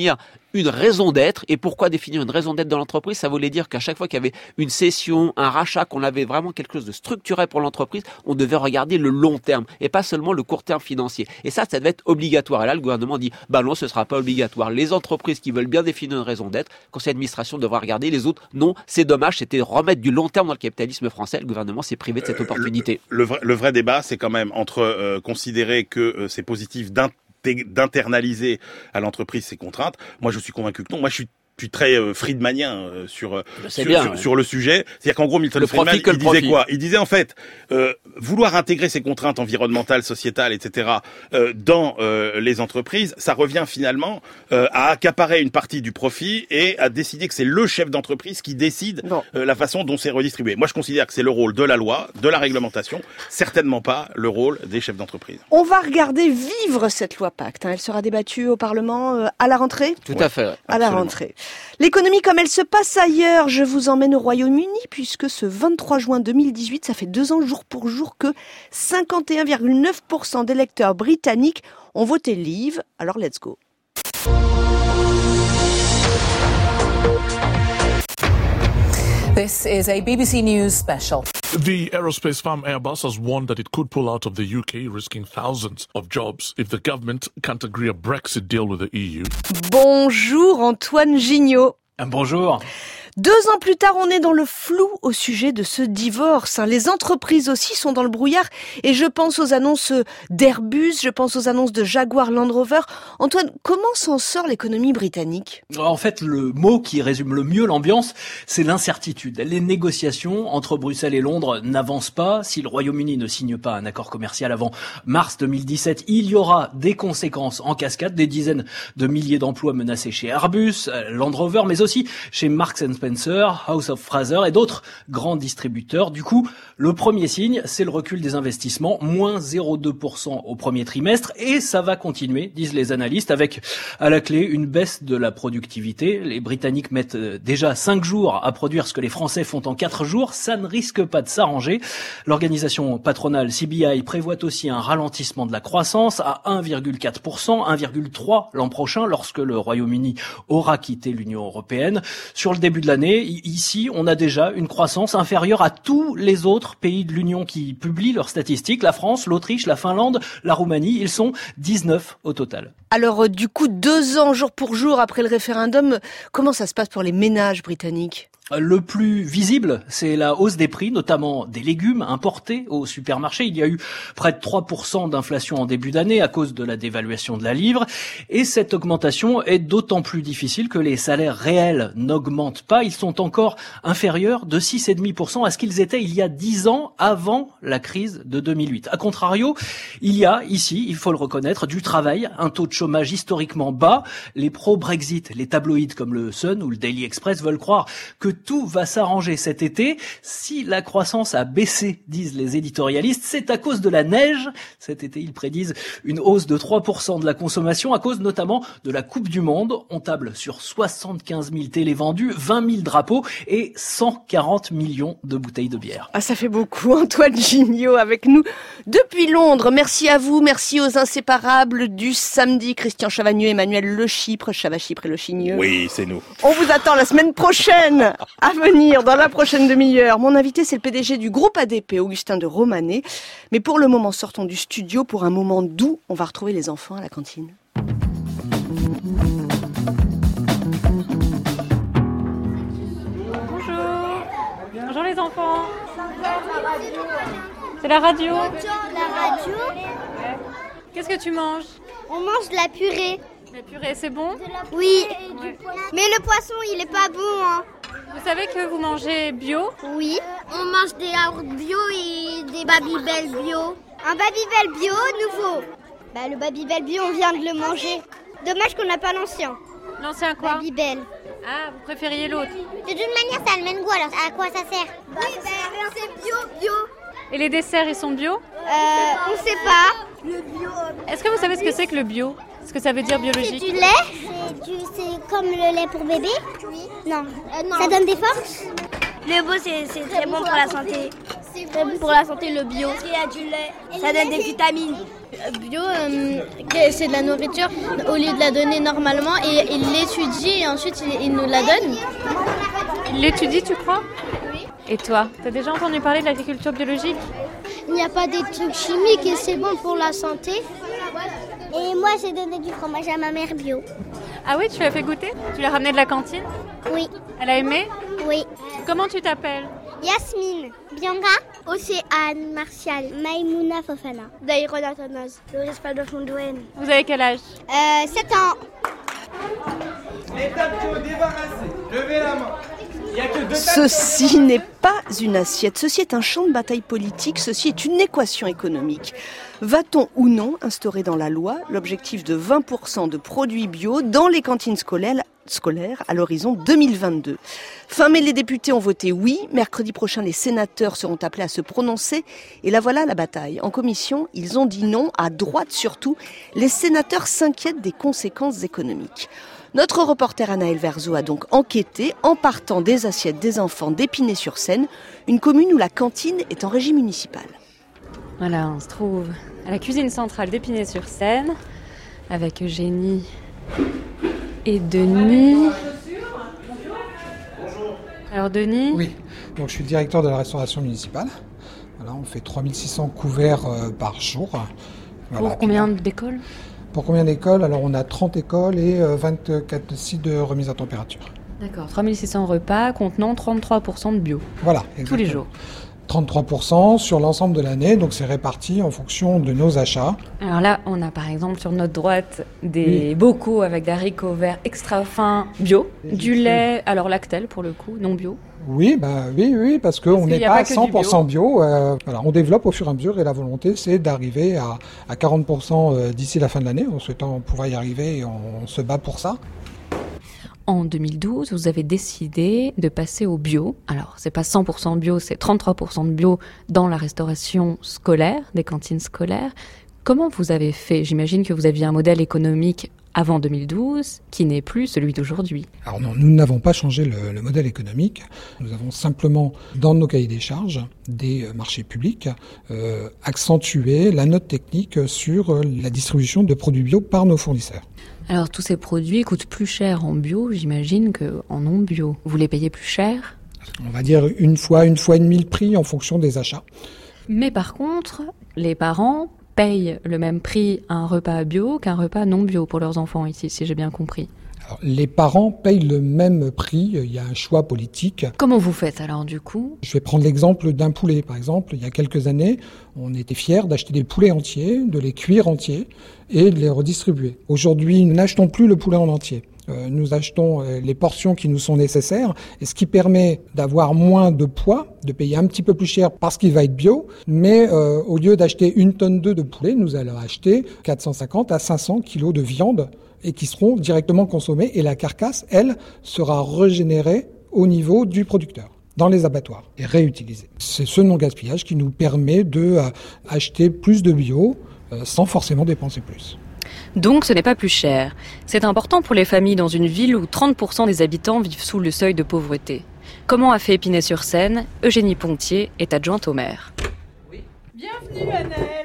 [SPEAKER 5] une raison d'être. Et pourquoi définir une raison d'être dans l'entreprise? Ça voulait dire qu'à chaque fois qu'il y avait une cession, un rachat, qu'on avait vraiment quelque chose de structurel pour l'entreprise, on devait regarder le long terme et pas seulement le court terme financier. Et ça, ça devait être obligatoire. Et là, le gouvernement dit, bah non, ce sera pas obligatoire. Les entreprises qui veulent bien définir une raison d'être, le conseil d'administration devra regarder, les autres, non, c'est dommage, c'était remettre du long terme dans le capitalisme français. Le gouvernement s'est privé de cette opportunité.
[SPEAKER 6] Euh, le, le, vrai, le vrai débat, c'est quand même entre euh, considérer que euh, c'est positif d'int- d'internaliser à l'entreprise ces contraintes. Moi, je suis convaincu que non. Moi, je suis Je suis très euh, Friedmanien euh, sur sur,
[SPEAKER 5] bien,
[SPEAKER 6] sur,
[SPEAKER 5] ouais.
[SPEAKER 6] sur le sujet. C'est-à-dire qu'en gros, Milton
[SPEAKER 5] le
[SPEAKER 6] Friedman,
[SPEAKER 5] profit que
[SPEAKER 6] il
[SPEAKER 5] le
[SPEAKER 6] disait
[SPEAKER 5] profit.
[SPEAKER 6] quoi? Il disait en fait, euh, vouloir intégrer ces contraintes environnementales, sociétales, et cetera euh, dans euh, les entreprises, ça revient finalement euh, à accaparer une partie du profit et à décider que c'est le chef d'entreprise qui décide euh, la façon dont c'est redistribué. Moi, je considère que c'est le rôle de la loi, de la réglementation, certainement pas le rôle des chefs d'entreprise.
[SPEAKER 3] On va regarder vivre cette loi Pacte. Hein. Elle sera débattue au Parlement euh, à la rentrée.
[SPEAKER 5] Tout ouais, à fait. Ouais.
[SPEAKER 3] À la rentrée. L'économie comme elle se passe ailleurs, je vous emmène au Royaume-Uni puisque ce vingt-trois juin deux mille dix-huit, ça fait deux ans jour pour jour que cinquante et un virgule neuf pour cent d'électeurs britanniques ont voté Leave. Alors let's go.
[SPEAKER 16] This is a B B C News special.
[SPEAKER 17] The aerospace firm Airbus has warned that it could pull out of the U K, risking thousands of jobs if the government can't agree a Brexit deal with the E U.
[SPEAKER 3] Bonjour Antoine Gignot.
[SPEAKER 18] Bonjour.
[SPEAKER 3] Deux ans plus tard, on est dans le flou au sujet de ce divorce. Les entreprises aussi sont dans le brouillard et je pense aux annonces d'Airbus, je pense aux annonces de Jaguar Land Rover. Antoine, comment s'en sort l'économie britannique ?
[SPEAKER 18] En fait, le mot qui résume le mieux l'ambiance, c'est l'incertitude. Les négociations entre Bruxelles et Londres n'avancent pas. Si le Royaume-Uni ne signe pas un accord commercial avant mars deux mille dix-sept, il y aura des conséquences en cascade, des dizaines de milliers d'emplois menacés chez Airbus, Land Rover, mais aussi chez Marks and Spencer, House of Fraser et d'autres grands distributeurs. Du coup, le premier signe, c'est le recul des investissements, moins zéro virgule deux pour cent au premier trimestre, et ça va continuer, disent les analystes, avec à la clé une baisse de la productivité. Les Britanniques mettent déjà cinq jours à produire ce que les Français font en quatre jours, ça ne risque pas de s'arranger. L'organisation patronale C B I prévoit aussi un ralentissement de la croissance à un virgule quatre pour cent, un virgule trois pour cent l'an prochain, lorsque le Royaume-Uni aura quitté l'Union européenne. Sur le début de l'année, ici, on a déjà une croissance inférieure à tous les autres pays de l'Union qui publient leurs statistiques. La France, l'Autriche, la Finlande, la Roumanie, ils sont dix-neuf au total.
[SPEAKER 3] Alors, du coup, deux ans jour pour jour après le référendum, comment ça se passe pour les ménages britanniques ?
[SPEAKER 18] Le plus visible, c'est la hausse des prix, notamment des légumes importés au supermarché. Il y a eu près de trois pour cent d'inflation en début d'année à cause de la dévaluation de la livre. Et cette augmentation est d'autant plus difficile que les salaires réels n'augmentent pas. Ils sont encore inférieurs de six virgule cinq pour cent à ce qu'ils étaient il y a dix ans, avant la crise de deux mille huit. A contrario, il y a ici, il faut le reconnaître, du travail, un taux de chômage historiquement bas. Les pro-Brexit, les tabloïds comme le Sun ou le Daily Express veulent croire que tout va s'arranger cet été. Si la croissance a baissé, disent les éditorialistes, c'est à cause de la neige. Cet été, ils prédisent une hausse de trois pour cent de la consommation, à cause notamment de la Coupe du Monde. On table sur soixante-quinze mille télés vendues, vingt mille drapeaux et cent quarante millions de bouteilles de bière.
[SPEAKER 3] Ah, ça fait beaucoup. Antoine Gignot avec nous depuis Londres. Merci à vous, merci aux inséparables du samedi, Christian Chavagneux, Emmanuel Le Chypre, Chava Chypre et Le Chigneux.
[SPEAKER 6] Oui, c'est nous.
[SPEAKER 3] On vous attend la semaine prochaine. À venir dans la prochaine demi-heure. Mon invité, c'est le P D G du groupe A D P, Augustin de Romanet. Mais pour le moment, sortons du studio pour un moment doux. On va retrouver les enfants à la cantine.
[SPEAKER 19] Bonjour. Bonjour les enfants. C'est la radio.
[SPEAKER 20] La radio.
[SPEAKER 19] Qu'est-ce que tu manges?
[SPEAKER 20] On mange de la purée.
[SPEAKER 19] La purée, c'est bon?
[SPEAKER 20] Oui.
[SPEAKER 19] Ouais.
[SPEAKER 20] Mais le poisson, il est pas bon, hein.
[SPEAKER 19] Vous savez que vous mangez bio?
[SPEAKER 20] Oui. On mange des yaourts bio et des Babybel bio. Un Babybel bio nouveau. Bah, le Babybel bio, on vient de le manger. Dommage qu'on n'a pas l'ancien.
[SPEAKER 19] L'ancien quoi?
[SPEAKER 20] Babybel.
[SPEAKER 19] Ah, vous préfériez l'autre?
[SPEAKER 20] De toute manière, ça a le même goût, alors à quoi ça sert? Bah, oui, bah, c'est bio, bio.
[SPEAKER 19] Et les desserts, ils sont bio?
[SPEAKER 20] Euh, on sait pas. Le bio.
[SPEAKER 19] Est-ce que vous savez ce que c'est que le bio? Ce que ça veut dire biologique?
[SPEAKER 20] C'est du lait. C'est, du, c'est comme le lait pour bébé? Oui. Non. Euh, non. Ça donne des forces?
[SPEAKER 21] Le bio, c'est, c'est très bon pour la santé.
[SPEAKER 20] C'est très bon pour la santé, le bio. Il y a du lait, ça donne des vitamines.
[SPEAKER 21] Bio, euh, c'est de la nourriture au lieu de la donner normalement et il l'étudie et ensuite il, il nous la donne.
[SPEAKER 19] Il l'étudie, tu crois? Oui. Et toi, t'as déjà entendu parler de l'agriculture biologique?
[SPEAKER 20] Il n'y a pas des trucs chimiques et c'est bon pour la santé. Et moi, j'ai donné du fromage à ma mère bio.
[SPEAKER 19] Ah oui, tu l'as fait goûter? Tu l'as ramené de la cantine?
[SPEAKER 20] Oui.
[SPEAKER 19] Elle a aimé?
[SPEAKER 20] Oui.
[SPEAKER 19] Comment tu t'appelles?
[SPEAKER 20] Yasmine, Bianca, Océane, Martial, Maïmouna Fofana, Daïron Athanase, Loris Padofondouane.
[SPEAKER 19] Vous avez quel âge?
[SPEAKER 20] Euh, sept ans.
[SPEAKER 22] Les tapis débarrassés, levez la main. Il y a que deux
[SPEAKER 3] Ceci n'est pas une assiette, ceci est un champ de bataille politique, ceci est une équation économique. Va-t-on ou non instaurer dans la loi l'objectif de vingt pour cent de produits bio dans les cantines scolaires scolaire à l'horizon deux mille vingt-deux. Fin mai, les députés ont voté oui. Mercredi prochain, les sénateurs seront appelés à se prononcer. Et là voilà la bataille. En commission, ils ont dit non, à droite surtout. Les sénateurs s'inquiètent des conséquences économiques. Notre reporter Anaël Verzo a donc enquêté en partant des assiettes des enfants d'Épinay-sur-Seine, une commune où la cantine est en régie municipal.
[SPEAKER 19] Voilà, on se trouve à la cuisine centrale d'Épinay-sur-Seine avec Eugénie et Denis. Alors Denis?
[SPEAKER 23] Oui, donc je suis le directeur de la restauration municipale. Voilà, on fait trois mille six cents couverts euh, par jour. Voilà.
[SPEAKER 19] Pour combien d'écoles?
[SPEAKER 23] Pour combien d'écoles? Alors on a trente écoles et euh, vingt-quatre sites de remise à température.
[SPEAKER 19] D'accord, trois mille six cents repas contenant trente-trois pour cent de bio.
[SPEAKER 23] Voilà, exactement.
[SPEAKER 19] Tous les jours.
[SPEAKER 23] trente-trois pour cent sur l'ensemble de l'année, donc c'est réparti en fonction de nos achats.
[SPEAKER 19] Alors là, on a par exemple sur notre droite des oui. bocaux avec des haricots verts extra fins bio, du lait, alors Lactel pour le coup, non bio.
[SPEAKER 23] Oui, bah, oui, oui, parce qu'on n'est pas à cent pour cent bio. bio euh, voilà, on développe au fur et à mesure et la volonté, c'est d'arriver à, à quarante pour cent d'ici la fin de l'année, en souhaitant pouvoir y arriver et on, on se bat pour ça.
[SPEAKER 19] En deux mille douze, vous avez décidé de passer au bio. Alors, c'est pas cent pour cent bio, c'est trente-trois pour cent de bio dans la restauration scolaire, des cantines scolaires. Comment vous avez fait? J'imagine que vous aviez un modèle économique avant deux mille douze qui n'est plus celui d'aujourd'hui.
[SPEAKER 23] Alors non, nous n'avons pas changé le, le modèle économique. Nous avons simplement, dans nos cahiers des charges, des marchés publics, euh, accentué la note technique sur la distribution de produits bio par nos fournisseurs.
[SPEAKER 19] Alors tous ces produits coûtent plus cher en bio, j'imagine, qu'en non bio. Vous les payez plus cher?
[SPEAKER 23] On va dire une fois, une fois et demie le prix en fonction des achats.
[SPEAKER 19] Mais par contre, les parents payent le même prix à un repas bio qu'un repas non bio pour leurs enfants ici, si j'ai bien compris.
[SPEAKER 23] Alors, les parents payent le même prix, il y a un choix politique.
[SPEAKER 19] Comment vous faites alors du coup?
[SPEAKER 23] Je vais prendre l'exemple d'un poulet par exemple. Il y a quelques années, on était fiers d'acheter des poulets entiers, de les cuire entiers et de les redistribuer. Aujourd'hui, nous n'achetons plus le poulet en entier. Euh, nous achetons euh, les portions qui nous sont nécessaires, et ce qui permet d'avoir moins de poids, de payer un petit peu plus cher parce qu'il va être bio, mais euh, au lieu d'acheter une tonne deux de poulet, nous allons acheter quatre cent cinquante à cinq cents kilos de viande et qui seront directement consommés, et la carcasse, elle, sera régénérée au niveau du producteur, dans les abattoirs, et réutilisée. C'est ce non-gaspillage qui nous permet de euh, acheter plus de bio euh, sans forcément dépenser plus.
[SPEAKER 19] Donc ce n'est pas plus cher. C'est important pour les familles dans une ville où trente pour cent des habitants vivent sous le seuil de pauvreté. Comment a fait Épinay-sur-Seine? Eugénie Pontier est adjointe au maire.
[SPEAKER 24] Oui. Bienvenue Anaël.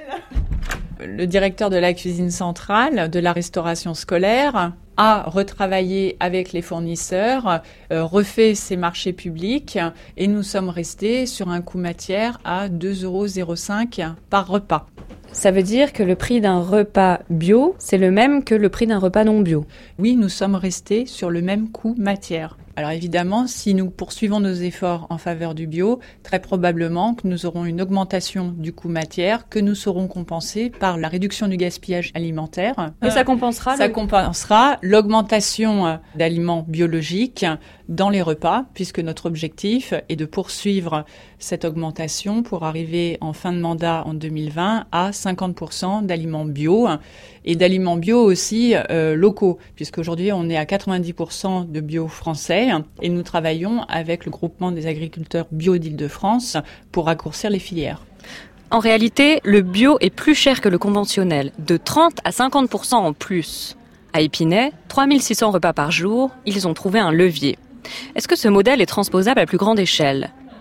[SPEAKER 24] Le directeur de la cuisine centrale de la restauration scolaire a retravaillé avec les fournisseurs, euh, refait ses marchés publics et nous sommes restés sur un coût matière à deux euros zéro cinq par repas.
[SPEAKER 19] Ça veut dire que le prix d'un repas bio, c'est le même que le prix d'un repas non bio?
[SPEAKER 24] Oui, nous sommes restés sur le même coût matière. Alors évidemment, si nous poursuivons nos efforts en faveur du bio, très probablement que nous aurons une augmentation du coût matière que nous saurons compenser par la réduction du gaspillage alimentaire.
[SPEAKER 19] Et ça compensera
[SPEAKER 24] Ça
[SPEAKER 19] le...
[SPEAKER 24] compensera l'augmentation d'aliments biologiques dans les repas, puisque notre objectif est de poursuivre cette augmentation pour arriver en fin de mandat en deux mille vingt à cinquante pour cent d'aliments bio et d'aliments bio aussi euh, locaux, puisqu'aujourd'hui on est à quatre-vingt-dix pour cent de bio français et nous travaillons avec le groupement des agriculteurs bio d'Île-de-France pour raccourcir les filières.
[SPEAKER 19] En réalité, le bio est plus cher que le conventionnel, de trente à cinquante pour cent en plus. À Épinay, trois mille six cents repas par jour, ils ont trouvé un levier. Est-ce que ce modèle est transposable à plus grande échelle?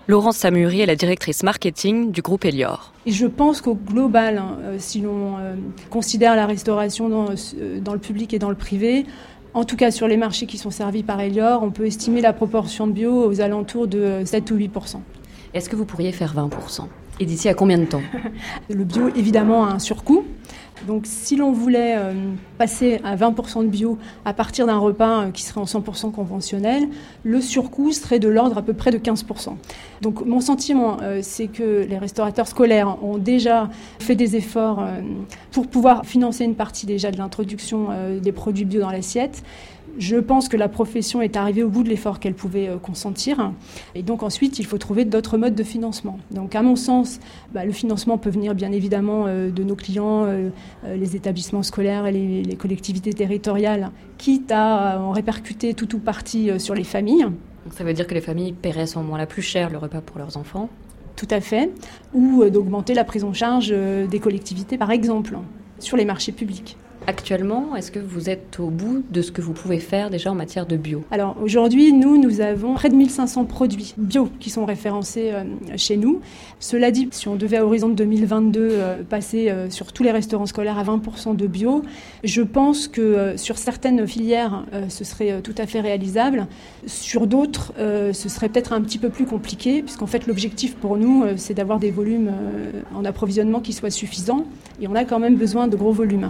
[SPEAKER 1] Laurence Samuri est la directrice marketing du groupe Elior.
[SPEAKER 2] Et je pense qu'au global, hein, si l'on euh, considère la restauration dans, euh, dans le public et dans le privé, en tout cas sur les marchés qui sont servis par Elior, on peut estimer la proportion de bio aux alentours de sept ou huit pour cent.
[SPEAKER 1] Est-ce que vous pourriez faire vingt pour cent ? Et d'ici à combien de temps ?
[SPEAKER 2] Le bio, évidemment, a un surcoût. Donc si l'on voulait euh, passer à vingt pour cent de bio à partir d'un repas euh, qui serait en cent pour cent conventionnel, le surcoût serait de l'ordre à peu près de quinze pour cent. Donc mon sentiment, euh, c'est que les restaurateurs scolaires ont déjà fait des efforts euh, pour pouvoir financer une partie déjà de l'introduction euh, des produits bio dans l'assiette. Je pense que la profession est arrivée au bout de l'effort qu'elle pouvait euh, consentir. Et donc ensuite, il faut trouver d'autres modes de financement. Donc à mon sens, bah, le financement peut venir bien évidemment euh, de nos clients, euh, euh, les établissements scolaires et les, les collectivités territoriales, quitte à en répercuter tout ou partie euh, sur les familles.
[SPEAKER 1] Donc ça veut dire que les familles paieraient à ce moment-là plus cher le repas pour leurs enfants ?
[SPEAKER 2] Tout à fait. Ou euh, d'augmenter la prise en charge euh, des collectivités, par exemple, sur les marchés publics.
[SPEAKER 1] Actuellement, est-ce que vous êtes au bout de ce que vous pouvez faire déjà en matière de bio ?
[SPEAKER 2] Alors aujourd'hui, nous, nous avons près de mille cinq cents produits bio qui sont référencés euh, chez nous. Cela dit, si on devait à horizon de deux mille vingt-deux euh, passer euh, sur tous les restaurants scolaires à vingt pour cent de bio, je pense que euh, sur certaines filières, euh, ce serait euh, tout à fait réalisable. Sur d'autres, euh, ce serait peut-être un petit peu plus compliqué, puisqu'en fait, l'objectif pour nous, euh, c'est d'avoir des volumes euh, en approvisionnement qui soient suffisants. Et on a quand même besoin de gros volumes.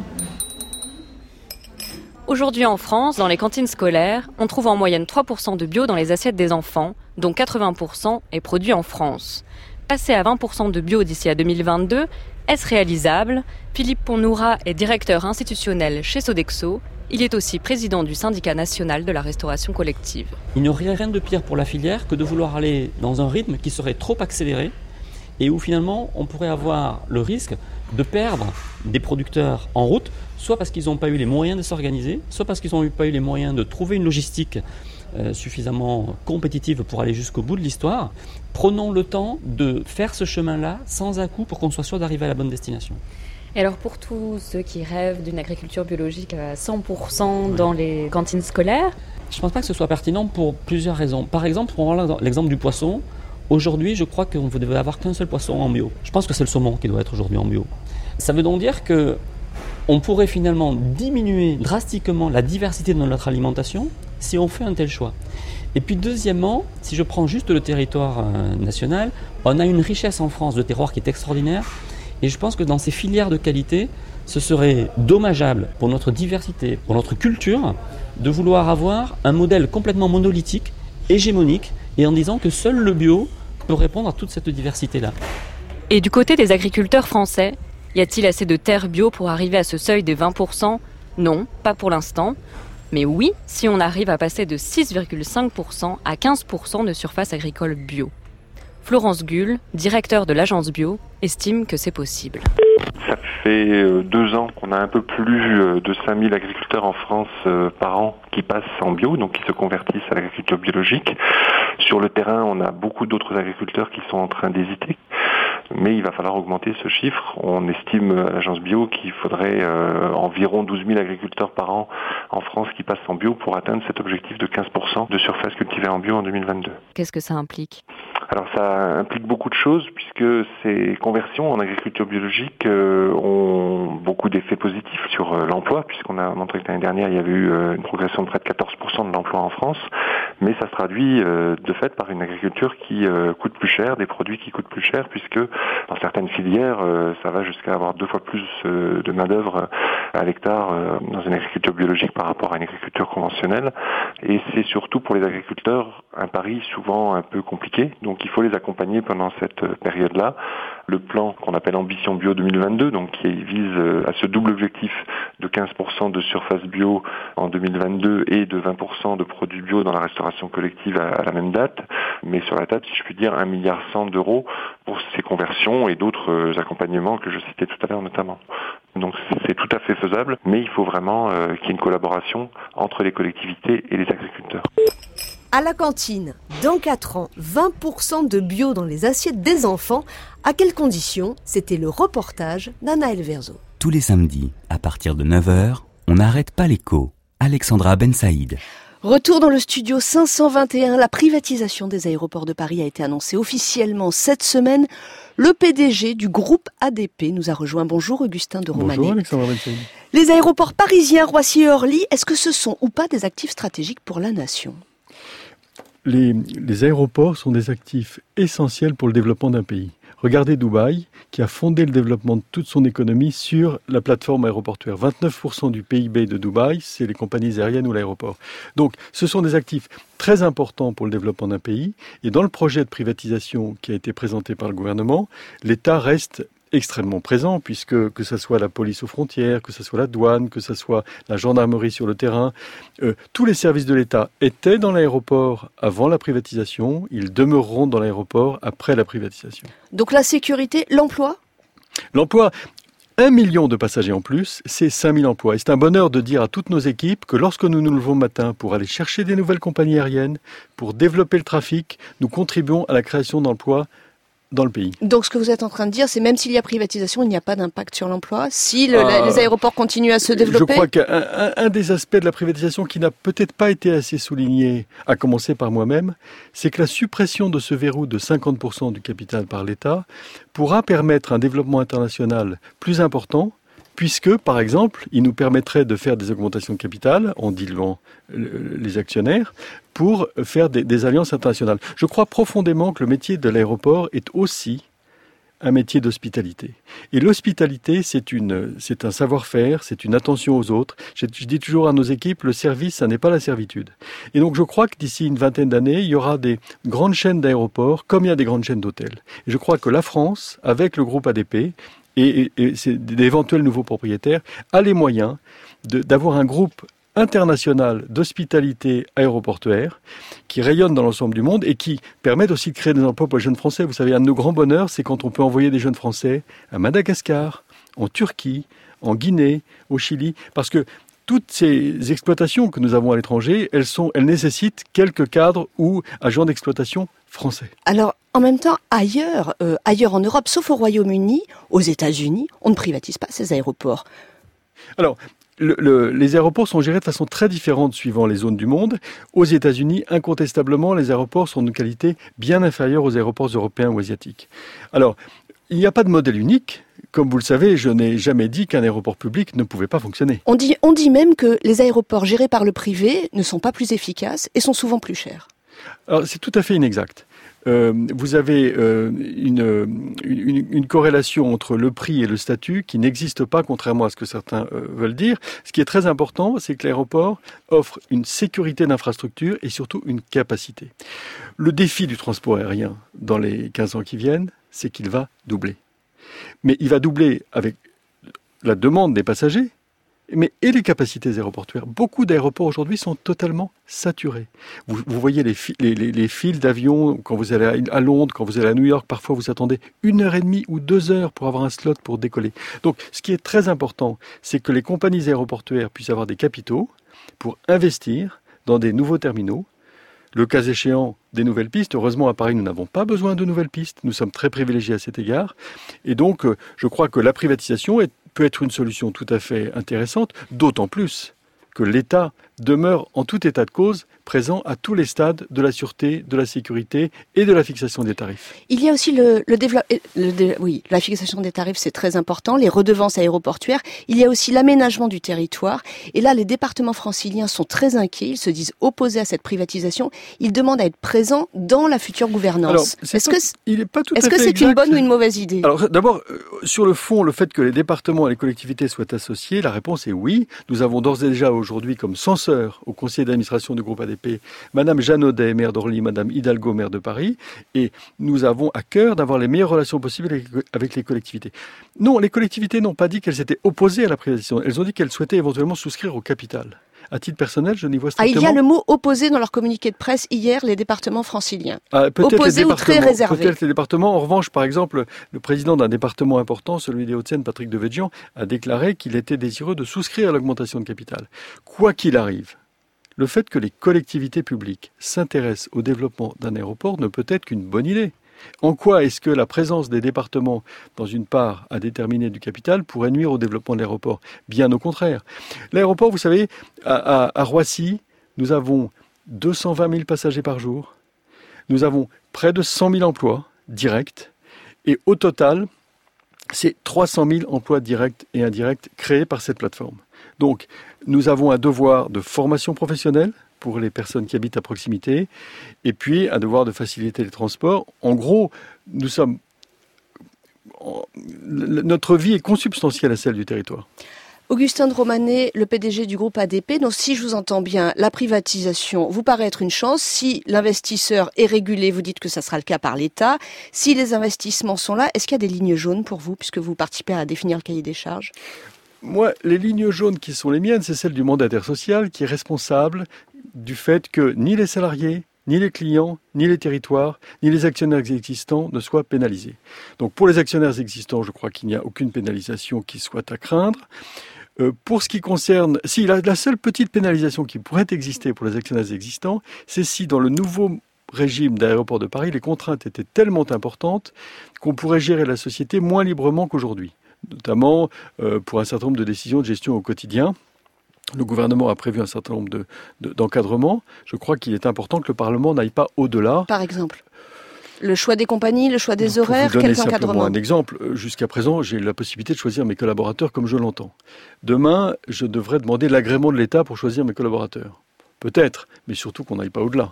[SPEAKER 1] Aujourd'hui en France, dans les cantines scolaires, on trouve en moyenne trois pour cent de bio dans les assiettes des enfants, dont quatre-vingts pour cent est produit en France. Passer à vingt pour cent de bio d'ici à deux mille vingt-deux, est-ce réalisable ? Philippe Ponnoura est directeur institutionnel chez Sodexo. Il est aussi président du syndicat national de la restauration collective.
[SPEAKER 4] Il n'y aurait rien de pire pour la filière que de vouloir aller dans un rythme qui serait trop accéléré et où finalement on pourrait avoir le risque de perdre des producteurs en route, soit parce qu'ils n'ont pas eu les moyens de s'organiser, soit parce qu'ils n'ont pas eu les moyens de trouver une logistique euh, suffisamment compétitive pour aller jusqu'au bout de l'histoire. Prenons le temps de faire ce chemin-là sans à-coup pour qu'on soit sûr d'arriver à la bonne destination.
[SPEAKER 1] Et alors pour tous ceux qui rêvent d'une agriculture biologique à cent pour cent dans les cantines scolaires ?
[SPEAKER 4] Je ne pense pas que ce soit pertinent pour plusieurs raisons. Par exemple, pour l'exemple du poisson, aujourd'hui je crois qu'on ne devait avoir qu'un seul poisson en bio. Je pense que c'est le saumon qui doit être aujourd'hui en bio. Ça veut donc dire que on pourrait finalement diminuer drastiquement la diversité de notre alimentation si on fait un tel choix. Et puis deuxièmement, si je prends juste le territoire euh, national, on a une richesse en France de terroir qui est extraordinaire. Et je pense que dans ces filières de qualité, ce serait dommageable pour notre diversité, pour notre culture, de vouloir avoir un modèle complètement monolithique, hégémonique, et en disant que seul le bio peut répondre à toute cette diversité-là.
[SPEAKER 1] Et du côté des agriculteurs français, y a-t-il assez de terres bio pour arriver à ce seuil des vingt pour cent ? Non, pas pour l'instant. Mais oui, si on arrive à passer de six virgule cinq pour cent à quinze pour cent de surface agricole bio. Florence Gull, directeur de l'agence bio, estime que c'est possible.
[SPEAKER 7] Ça fait deux ans qu'on a un peu plus de cinq mille agriculteurs en France par an qui passent en bio, donc qui se convertissent à l'agriculture biologique. Sur le terrain, on a beaucoup d'autres agriculteurs qui sont en train d'hésiter. Mais il va falloir augmenter ce chiffre. On estime à l'agence bio qu'il faudrait euh, environ douze mille agriculteurs par an en France qui passent en bio pour atteindre cet objectif de quinze pour cent de surface cultivée en bio en deux mille vingt-deux.
[SPEAKER 1] Qu'est-ce que ça implique ?
[SPEAKER 7] Alors ça implique beaucoup de choses puisque ces conversions en agriculture biologique euh, ont beaucoup d'effets positifs sur euh, l'emploi, puisqu'on a montré que l'année dernière il y avait eu euh, une progression de près de quatorze pour cent de l'emploi en France, mais ça se traduit euh, de fait par une agriculture qui euh, coûte plus cher, des produits qui coûtent plus cher, puisque dans certaines filières euh, ça va jusqu'à avoir deux fois plus euh, de main d'œuvre à l'hectare euh, dans une agriculture biologique par rapport à une agriculture conventionnelle, et c'est surtout pour les agriculteurs un pari souvent un peu compliqué. Donc il faut les accompagner pendant cette période-là. Le plan qu'on appelle Ambition Bio deux mille vingt-deux, donc qui vise à ce double objectif de quinze pour cent de surface bio en deux mille vingt-deux et de vingt pour cent de produits bio dans la restauration collective à la même date. Mais sur la table, si je puis dire, un milliard cent d'euros pour ces conversions et d'autres accompagnements que je citais tout à l'heure notamment. Donc c'est tout à fait faisable, mais il faut vraiment euh, qu'il y ait une collaboration entre les collectivités et les agriculteurs.
[SPEAKER 3] À la cantine, dans quatre ans, vingt pour cent de bio dans les assiettes des enfants. À quelles conditions ? C'était le reportage d'Anna Elverzo.
[SPEAKER 25] Tous les samedis, à partir de neuf heures, on n'arrête pas l'écho. Alexandra Ben Saïd.
[SPEAKER 3] Retour dans le studio cinq cent vingt et un. La privatisation des aéroports de Paris a été annoncée officiellement cette semaine. Le P D G du groupe A D P nous a rejoint. Bonjour Augustin de Romanet.
[SPEAKER 10] Bonjour Alexandra Benson.
[SPEAKER 3] Les aéroports parisiens, Roissy et Orly, est-ce que ce sont ou pas des actifs stratégiques pour la nation ?
[SPEAKER 10] Les, les aéroports sont des actifs essentiels pour le développement d'un pays. Regardez Dubaï, qui a fondé le développement de toute son économie sur la plateforme aéroportuaire. vingt-neuf pour cent du P I B de Dubaï, c'est les compagnies aériennes ou l'aéroport. Donc, ce sont des actifs très importants pour le développement d'un pays. Et dans le projet de privatisation qui a été présenté par le gouvernement, l'État reste extrêmement présent, puisque que ce soit la police aux frontières, que ce soit la douane, que ce soit la gendarmerie sur le terrain, euh, tous les services de l'État étaient dans l'aéroport avant la privatisation, ils demeureront dans l'aéroport après la privatisation.
[SPEAKER 3] Donc la sécurité, l'emploi ?
[SPEAKER 10] L'emploi, un million de passagers en plus, c'est cinq mille emplois. Et c'est un bonheur de dire à toutes nos équipes que lorsque nous nous levons le matin pour aller chercher des nouvelles compagnies aériennes, pour développer le trafic, nous contribuons à la création d'emplois dans le pays.
[SPEAKER 3] Donc ce que vous êtes en train de dire, c'est même s'il y a privatisation, il n'y a pas d'impact sur l'emploi. Si le,
[SPEAKER 10] euh,
[SPEAKER 3] les aéroports continuent à se développer.
[SPEAKER 10] Je crois qu'un un, un des aspects de la privatisation qui n'a peut-être pas été assez souligné, à commencer par moi-même, c'est que la suppression de ce verrou de cinquante pour cent du capital par l'État pourra permettre un développement international plus important, puisque, par exemple, il nous permettrait de faire des augmentations de capital en diluant les actionnaires pour faire des, des alliances internationales. Je crois profondément que le métier de l'aéroport est aussi un métier d'hospitalité. Et l'hospitalité, c'est, une, c'est un savoir-faire, c'est une attention aux autres. Je, je dis toujours à nos équipes, le service, ça n'est pas la servitude. Et donc je crois que d'ici une vingtaine d'années, il y aura des grandes chaînes d'aéroports, comme il y a des grandes chaînes d'hôtels. Et je crois que la France, avec le groupe A D P, et, et, et c'est d'éventuels nouveaux propriétaires, a les moyens de, d'avoir un groupe international d'hospitalité aéroportuaire qui rayonne dans l'ensemble du monde et qui permettent aussi de créer des emplois pour les jeunes Français. Vous savez, un de nos grands bonheurs, c'est quand on peut envoyer des jeunes Français à Madagascar, en Turquie, en Guinée, au Chili, parce que toutes ces exploitations que nous avons à l'étranger, elles sont, elles nécessitent quelques cadres ou agents d'exploitation français.
[SPEAKER 3] Alors, en même temps, ailleurs, euh, ailleurs en Europe, sauf au Royaume-Uni, aux États-Unis, on ne privatise pas ces aéroports.
[SPEAKER 10] Alors, Le, le, les aéroports sont gérés de façon très différente suivant les zones du monde. Aux États-Unis, incontestablement, les aéroports sont de qualité bien inférieure aux aéroports européens ou asiatiques. Alors, il n'y a pas de modèle unique. Comme vous le savez, je n'ai jamais dit qu'un aéroport public ne pouvait pas fonctionner.
[SPEAKER 3] On dit, on dit même que les aéroports gérés par le privé ne sont pas plus efficaces et sont souvent plus chers.
[SPEAKER 10] Alors, c'est tout à fait inexact. Euh, vous avez euh, une, une, une corrélation entre le prix et le statut qui n'existe pas, contrairement à ce que certains euh, veulent dire. Ce qui est très important, c'est que l'aéroport offre une sécurité d'infrastructure et surtout une capacité. Le défi du transport aérien dans les quinze ans qui viennent, c'est qu'il va doubler. Mais il va doubler avec la demande des passagers, mais et les capacités aéroportuaires. Beaucoup d'aéroports aujourd'hui sont totalement saturés. Vous, vous voyez les, fi- les, les, les files d'avions quand vous allez à, à Londres, quand vous allez à New York, parfois vous attendez une heure et demie ou deux heures pour avoir un slot pour décoller. Donc ce qui est très important, c'est que les compagnies aéroportuaires puissent avoir des capitaux pour investir dans des nouveaux terminaux. Le cas échéant, des nouvelles pistes. Heureusement, à Paris, nous n'avons pas besoin de nouvelles pistes. Nous sommes très privilégiés à cet égard. Et donc, je crois que la privatisation est, peut être une solution tout à fait intéressante, d'autant plus que l'État demeure en tout état de cause présent à tous les stades de la sûreté, de la sécurité et de la fixation des tarifs.
[SPEAKER 3] Il y a aussi le, le développement, dé... oui, la fixation des tarifs, c'est très important, les redevances aéroportuaires. Il y a aussi l'aménagement du territoire. Et là, les départements franciliens sont très inquiets. Ils se disent opposés à cette privatisation. Ils demandent à être présents dans la future gouvernance.
[SPEAKER 10] Alors, c'est
[SPEAKER 3] est-ce
[SPEAKER 10] pas,
[SPEAKER 3] que,
[SPEAKER 10] il est pas tout
[SPEAKER 3] est-ce
[SPEAKER 10] à
[SPEAKER 3] que
[SPEAKER 10] fait
[SPEAKER 3] c'est
[SPEAKER 10] exact.
[SPEAKER 3] une bonne ou une mauvaise idée?
[SPEAKER 10] Alors, d'abord, euh, sur le fond, le fait que les départements et les collectivités soient associés, la réponse est oui. Nous avons d'ores et déjà aujourd'hui comme censeur au conseil d'administration du groupe A D P, Madame Jeanne Audet, maire d'Orly, Madame Hidalgo, maire de Paris, et nous avons à cœur d'avoir les meilleures relations possibles avec, avec les collectivités. Non, les collectivités n'ont pas dit qu'elles s'étaient opposées à la privatisation. Elles ont dit qu'elles souhaitaient éventuellement souscrire au capital. À titre personnel, je n'y vois strictement...
[SPEAKER 3] Ah, il y a le mot opposé dans leur communiqué de presse hier, les départements franciliens.
[SPEAKER 10] Ah, peut-être
[SPEAKER 3] opposé ou très réservé.
[SPEAKER 10] Peut-être les départements. En revanche, par exemple, le président d'un département important, celui des Hauts-de-Seine, Patrick Devedjian, a déclaré qu'il était désireux de souscrire à l'augmentation de capital. Quoi qu'il arrive, le fait que les collectivités publiques s'intéressent au développement d'un aéroport ne peut être qu'une bonne idée. En quoi est-ce que la présence des départements dans une part à déterminer du capital pourrait nuire au développement de l'aéroport? Bien au contraire. L'aéroport, vous savez, à, à, à Roissy, nous avons deux cent vingt mille passagers par jour. Nous avons près de cent mille emplois directs. Et au total, c'est trois cent mille emplois directs et indirects créés par cette plateforme. Donc, nous avons un devoir de formation professionnelle pour les personnes qui habitent à proximité, et puis un devoir de faciliter les transports. En gros, nous sommes... notre vie est consubstantielle à celle du territoire.
[SPEAKER 3] Augustin de Romanet, le P D G du groupe A D P. Donc, si je vous entends bien, la privatisation vous paraît être une chance. Si l'investisseur est régulé, vous dites que ça sera le cas par l'État. Si les investissements sont là, est-ce qu'il y a des lignes jaunes pour vous, puisque vous participez à définir le cahier des charges ?
[SPEAKER 10] Moi, les lignes jaunes qui sont les miennes, c'est celle du mandataire social qui est responsable du fait que ni les salariés, ni les clients, ni les territoires, ni les actionnaires existants ne soient pénalisés. Donc pour les actionnaires existants, je crois qu'il n'y a aucune pénalisation qui soit à craindre. Euh, pour ce qui concerne... Si, la, la seule petite pénalisation qui pourrait exister pour les actionnaires existants, c'est si dans le nouveau régime d'Aéroports de Paris, les contraintes étaient tellement importantes qu'on pourrait gérer la société moins librement qu'aujourd'hui, notamment euh, pour un certain nombre de décisions de gestion au quotidien. Le gouvernement a prévu un certain nombre de, de, d'encadrements. Je crois qu'il est important que le Parlement n'aille pas au-delà.
[SPEAKER 3] Par exemple ? Le choix des compagnies, le choix des horaires,
[SPEAKER 10] quels encadrements ? Pour vous donner simplement un exemple, jusqu'à présent, j'ai la possibilité de choisir mes collaborateurs comme je l'entends. Demain, je devrais demander l'agrément de l'État pour choisir mes collaborateurs. Peut-être, mais surtout qu'on n'aille pas au-delà.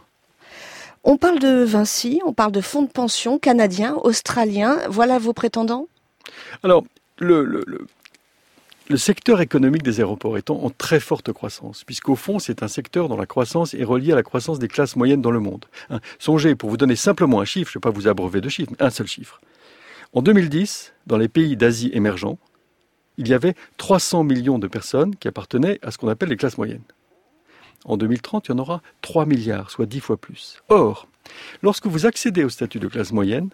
[SPEAKER 3] On parle de Vinci, on parle de fonds de pension canadiens, australiens. Voilà vos prétendants ?
[SPEAKER 10] Alors, le... le, le... Le secteur économique des aéroports est en très forte croissance, puisqu'au fond, c'est un secteur dont la croissance est reliée à la croissance des classes moyennes dans le monde. Hein, songez, pour vous donner simplement un chiffre, je ne vais pas vous abreuver de chiffres, mais un seul chiffre. En deux mille dix, dans les pays d'Asie émergents, il y avait trois cents millions de personnes qui appartenaient à ce qu'on appelle les classes moyennes. En deux mille trente, il y en aura trois milliards, soit dix fois plus. Or, lorsque vous accédez au statut de classe moyenne,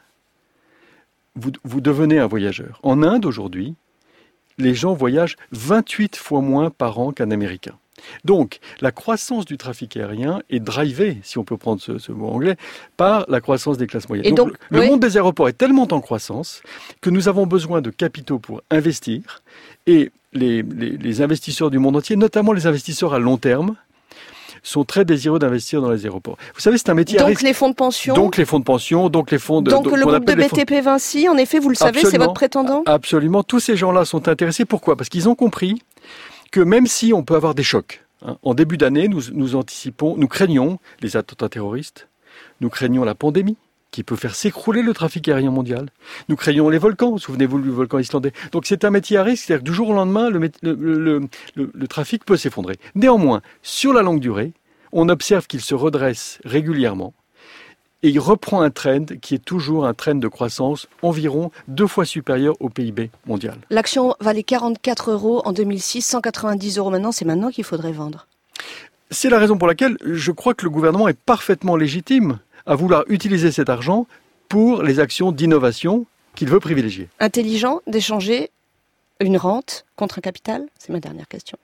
[SPEAKER 10] vous, vous devenez un voyageur. En Inde, aujourd'hui, les gens voyagent vingt-huit fois moins par an qu'un Américain. Donc, la croissance du trafic aérien est drivée, si on peut prendre ce, ce mot anglais, par la croissance des classes moyennes.
[SPEAKER 3] Et donc,
[SPEAKER 10] donc le,
[SPEAKER 3] oui.
[SPEAKER 10] le monde des aéroports est tellement en croissance que nous avons besoin de capitaux pour investir. Et les, les, les investisseurs du monde entier, notamment les investisseurs à long terme, sont très désireux d'investir dans les aéroports. Vous savez, c'est un métier
[SPEAKER 3] donc
[SPEAKER 10] à risque.
[SPEAKER 3] Donc les fonds de pension.
[SPEAKER 10] Donc les fonds de pension, donc les fonds de...
[SPEAKER 3] Donc, donc le groupe de B T P
[SPEAKER 10] fonds...
[SPEAKER 3] Vinci, en effet, vous le savez,
[SPEAKER 10] Absolument.
[SPEAKER 3] C'est votre prétendant ?
[SPEAKER 10] Absolument. Tous ces gens-là sont intéressés. Pourquoi ? Parce qu'ils ont compris que même si on peut avoir des chocs, hein, en début d'année, nous, nous anticipons, nous craignons les attentats terroristes, nous craignons la pandémie, qui peut faire s'écrouler le trafic aérien mondial. Nous craignons les volcans, souvenez-vous du volcan islandais. Donc c'est un métier à risque, c'est-à-dire que du jour au lendemain, le, le, le, le, le trafic peut s'effondrer. Néanmoins, sur la longue durée, on observe qu'il se redresse régulièrement et il reprend un trend qui est toujours un trend de croissance environ deux fois supérieur au P I B mondial.
[SPEAKER 3] L'action valait quarante-quatre euros en deux mille six, cent quatre-vingt-dix euros maintenant, c'est maintenant qu'il faudrait vendre.
[SPEAKER 10] C'est la raison pour laquelle je crois que le gouvernement est parfaitement légitime à vouloir utiliser cet argent pour les actions d'innovation qu'il veut privilégier.
[SPEAKER 3] Intelligent d'échanger une rente contre un capital ? C'est ma dernière question.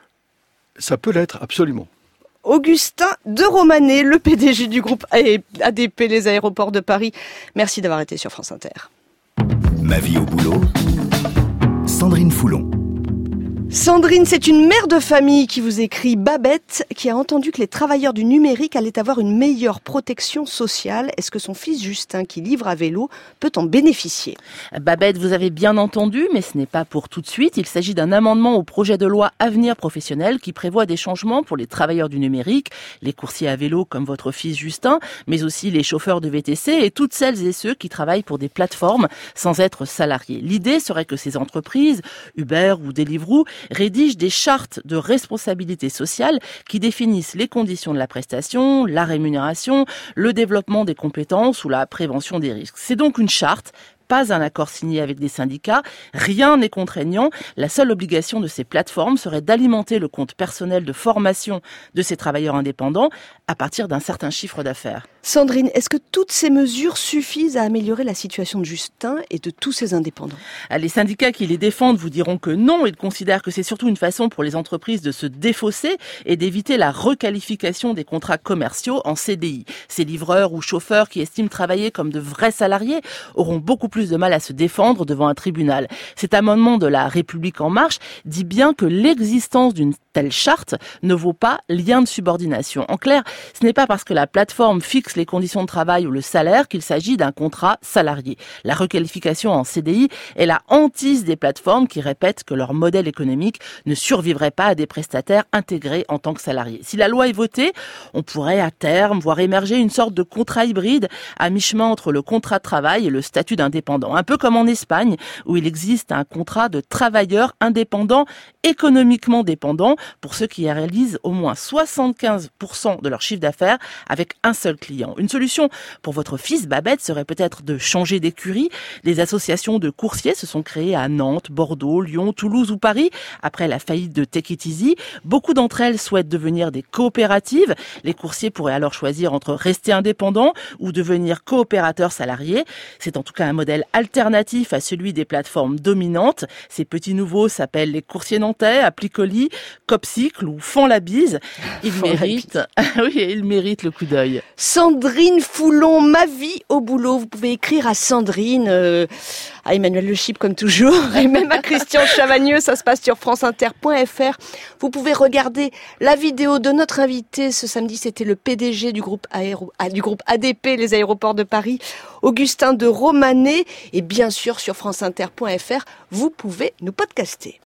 [SPEAKER 10] Ça peut l'être, absolument.
[SPEAKER 3] Augustin de Romanet, le P D G du groupe A D P, les aéroports de Paris. Merci d'avoir été sur France Inter.
[SPEAKER 11] Ma vie au boulot, Sandrine Foulon.
[SPEAKER 3] Sandrine, c'est une mère de famille qui vous écrit, Babette, qui a entendu que les travailleurs du numérique allaient avoir une meilleure protection sociale. Est-ce que son fils Justin, qui livre à vélo, peut en bénéficier ?
[SPEAKER 12] Babette, vous avez bien entendu, mais ce n'est pas pour tout de suite. Il s'agit d'un amendement au projet de loi Avenir professionnel qui prévoit des changements pour les travailleurs du numérique, les coursiers à vélo comme votre fils Justin, mais aussi les chauffeurs de V T C et toutes celles et ceux qui travaillent pour des plateformes sans être salariés. L'idée serait que ces entreprises, Uber ou Deliveroo, rédige des chartes de responsabilité sociale qui définissent les conditions de la prestation, la rémunération, le développement des compétences ou la prévention des risques. C'est donc une charte, pas un accord signé avec des syndicats, rien n'est contraignant. La seule obligation de ces plateformes serait d'alimenter le compte personnel de formation de ces travailleurs indépendants à partir d'un certain chiffre d'affaires.
[SPEAKER 3] Sandrine, est-ce que toutes ces mesures suffisent à améliorer la situation de Justin et de tous ces indépendants ?
[SPEAKER 12] Les syndicats qui les défendent vous diront que non. Ils considèrent que c'est surtout une façon pour les entreprises de se défausser et d'éviter la requalification des contrats commerciaux en C D I. Ces livreurs ou chauffeurs qui estiment travailler comme de vrais salariés auront beaucoup plus de mal à se défendre devant un tribunal. Cet amendement de la République En Marche dit bien que l'existence d'une telle charte ne vaut pas lien de subordination. En clair, ce n'est pas parce que la plateforme fixe les conditions de travail ou le salaire qu'il s'agit d'un contrat salarié. La requalification en C D I est la hantise des plateformes qui répètent que leur modèle économique ne survivrait pas à des prestataires intégrés en tant que salariés. Si la loi est votée, on pourrait à terme voir émerger une sorte de contrat hybride à mi-chemin entre le contrat de travail et le statut d'indépendant. Un peu comme en Espagne, où il existe un contrat de travailleur indépendant économiquement dépendant pour ceux qui réalisent au moins soixante-quinze pour cent de leur chiffre d'affaires avec un seul client. Une solution pour votre fils Babette serait peut-être de changer d'écurie. Les associations de coursiers se sont créées à Nantes, Bordeaux, Lyon, Toulouse ou Paris après la faillite de Take It Easy. Beaucoup d'entre elles souhaitent devenir des coopératives. Les coursiers pourraient alors choisir entre rester indépendants ou devenir coopérateurs salariés. C'est en tout cas un modèle alternatif à celui des plateformes dominantes. Ces petits nouveaux s'appellent les coursiers nantais, Applicoli, Copcycle ou Font la bise. Ils méritent, oui, ils méritent le coup d'œil.
[SPEAKER 3] Sandrine Foulon, ma vie au boulot. Vous pouvez écrire à Sandrine, euh, à Emmanuel Le Chip comme toujours, et même à Christian Chavagneux. Ça se passe sur franceinter point f r. Vous pouvez regarder la vidéo de notre invité ce samedi. C'était le P D G du groupe, Aéro, du groupe A D P, les aéroports de Paris, Augustin de Romanet. Et bien sûr, sur franceinter point f r, vous pouvez nous podcaster.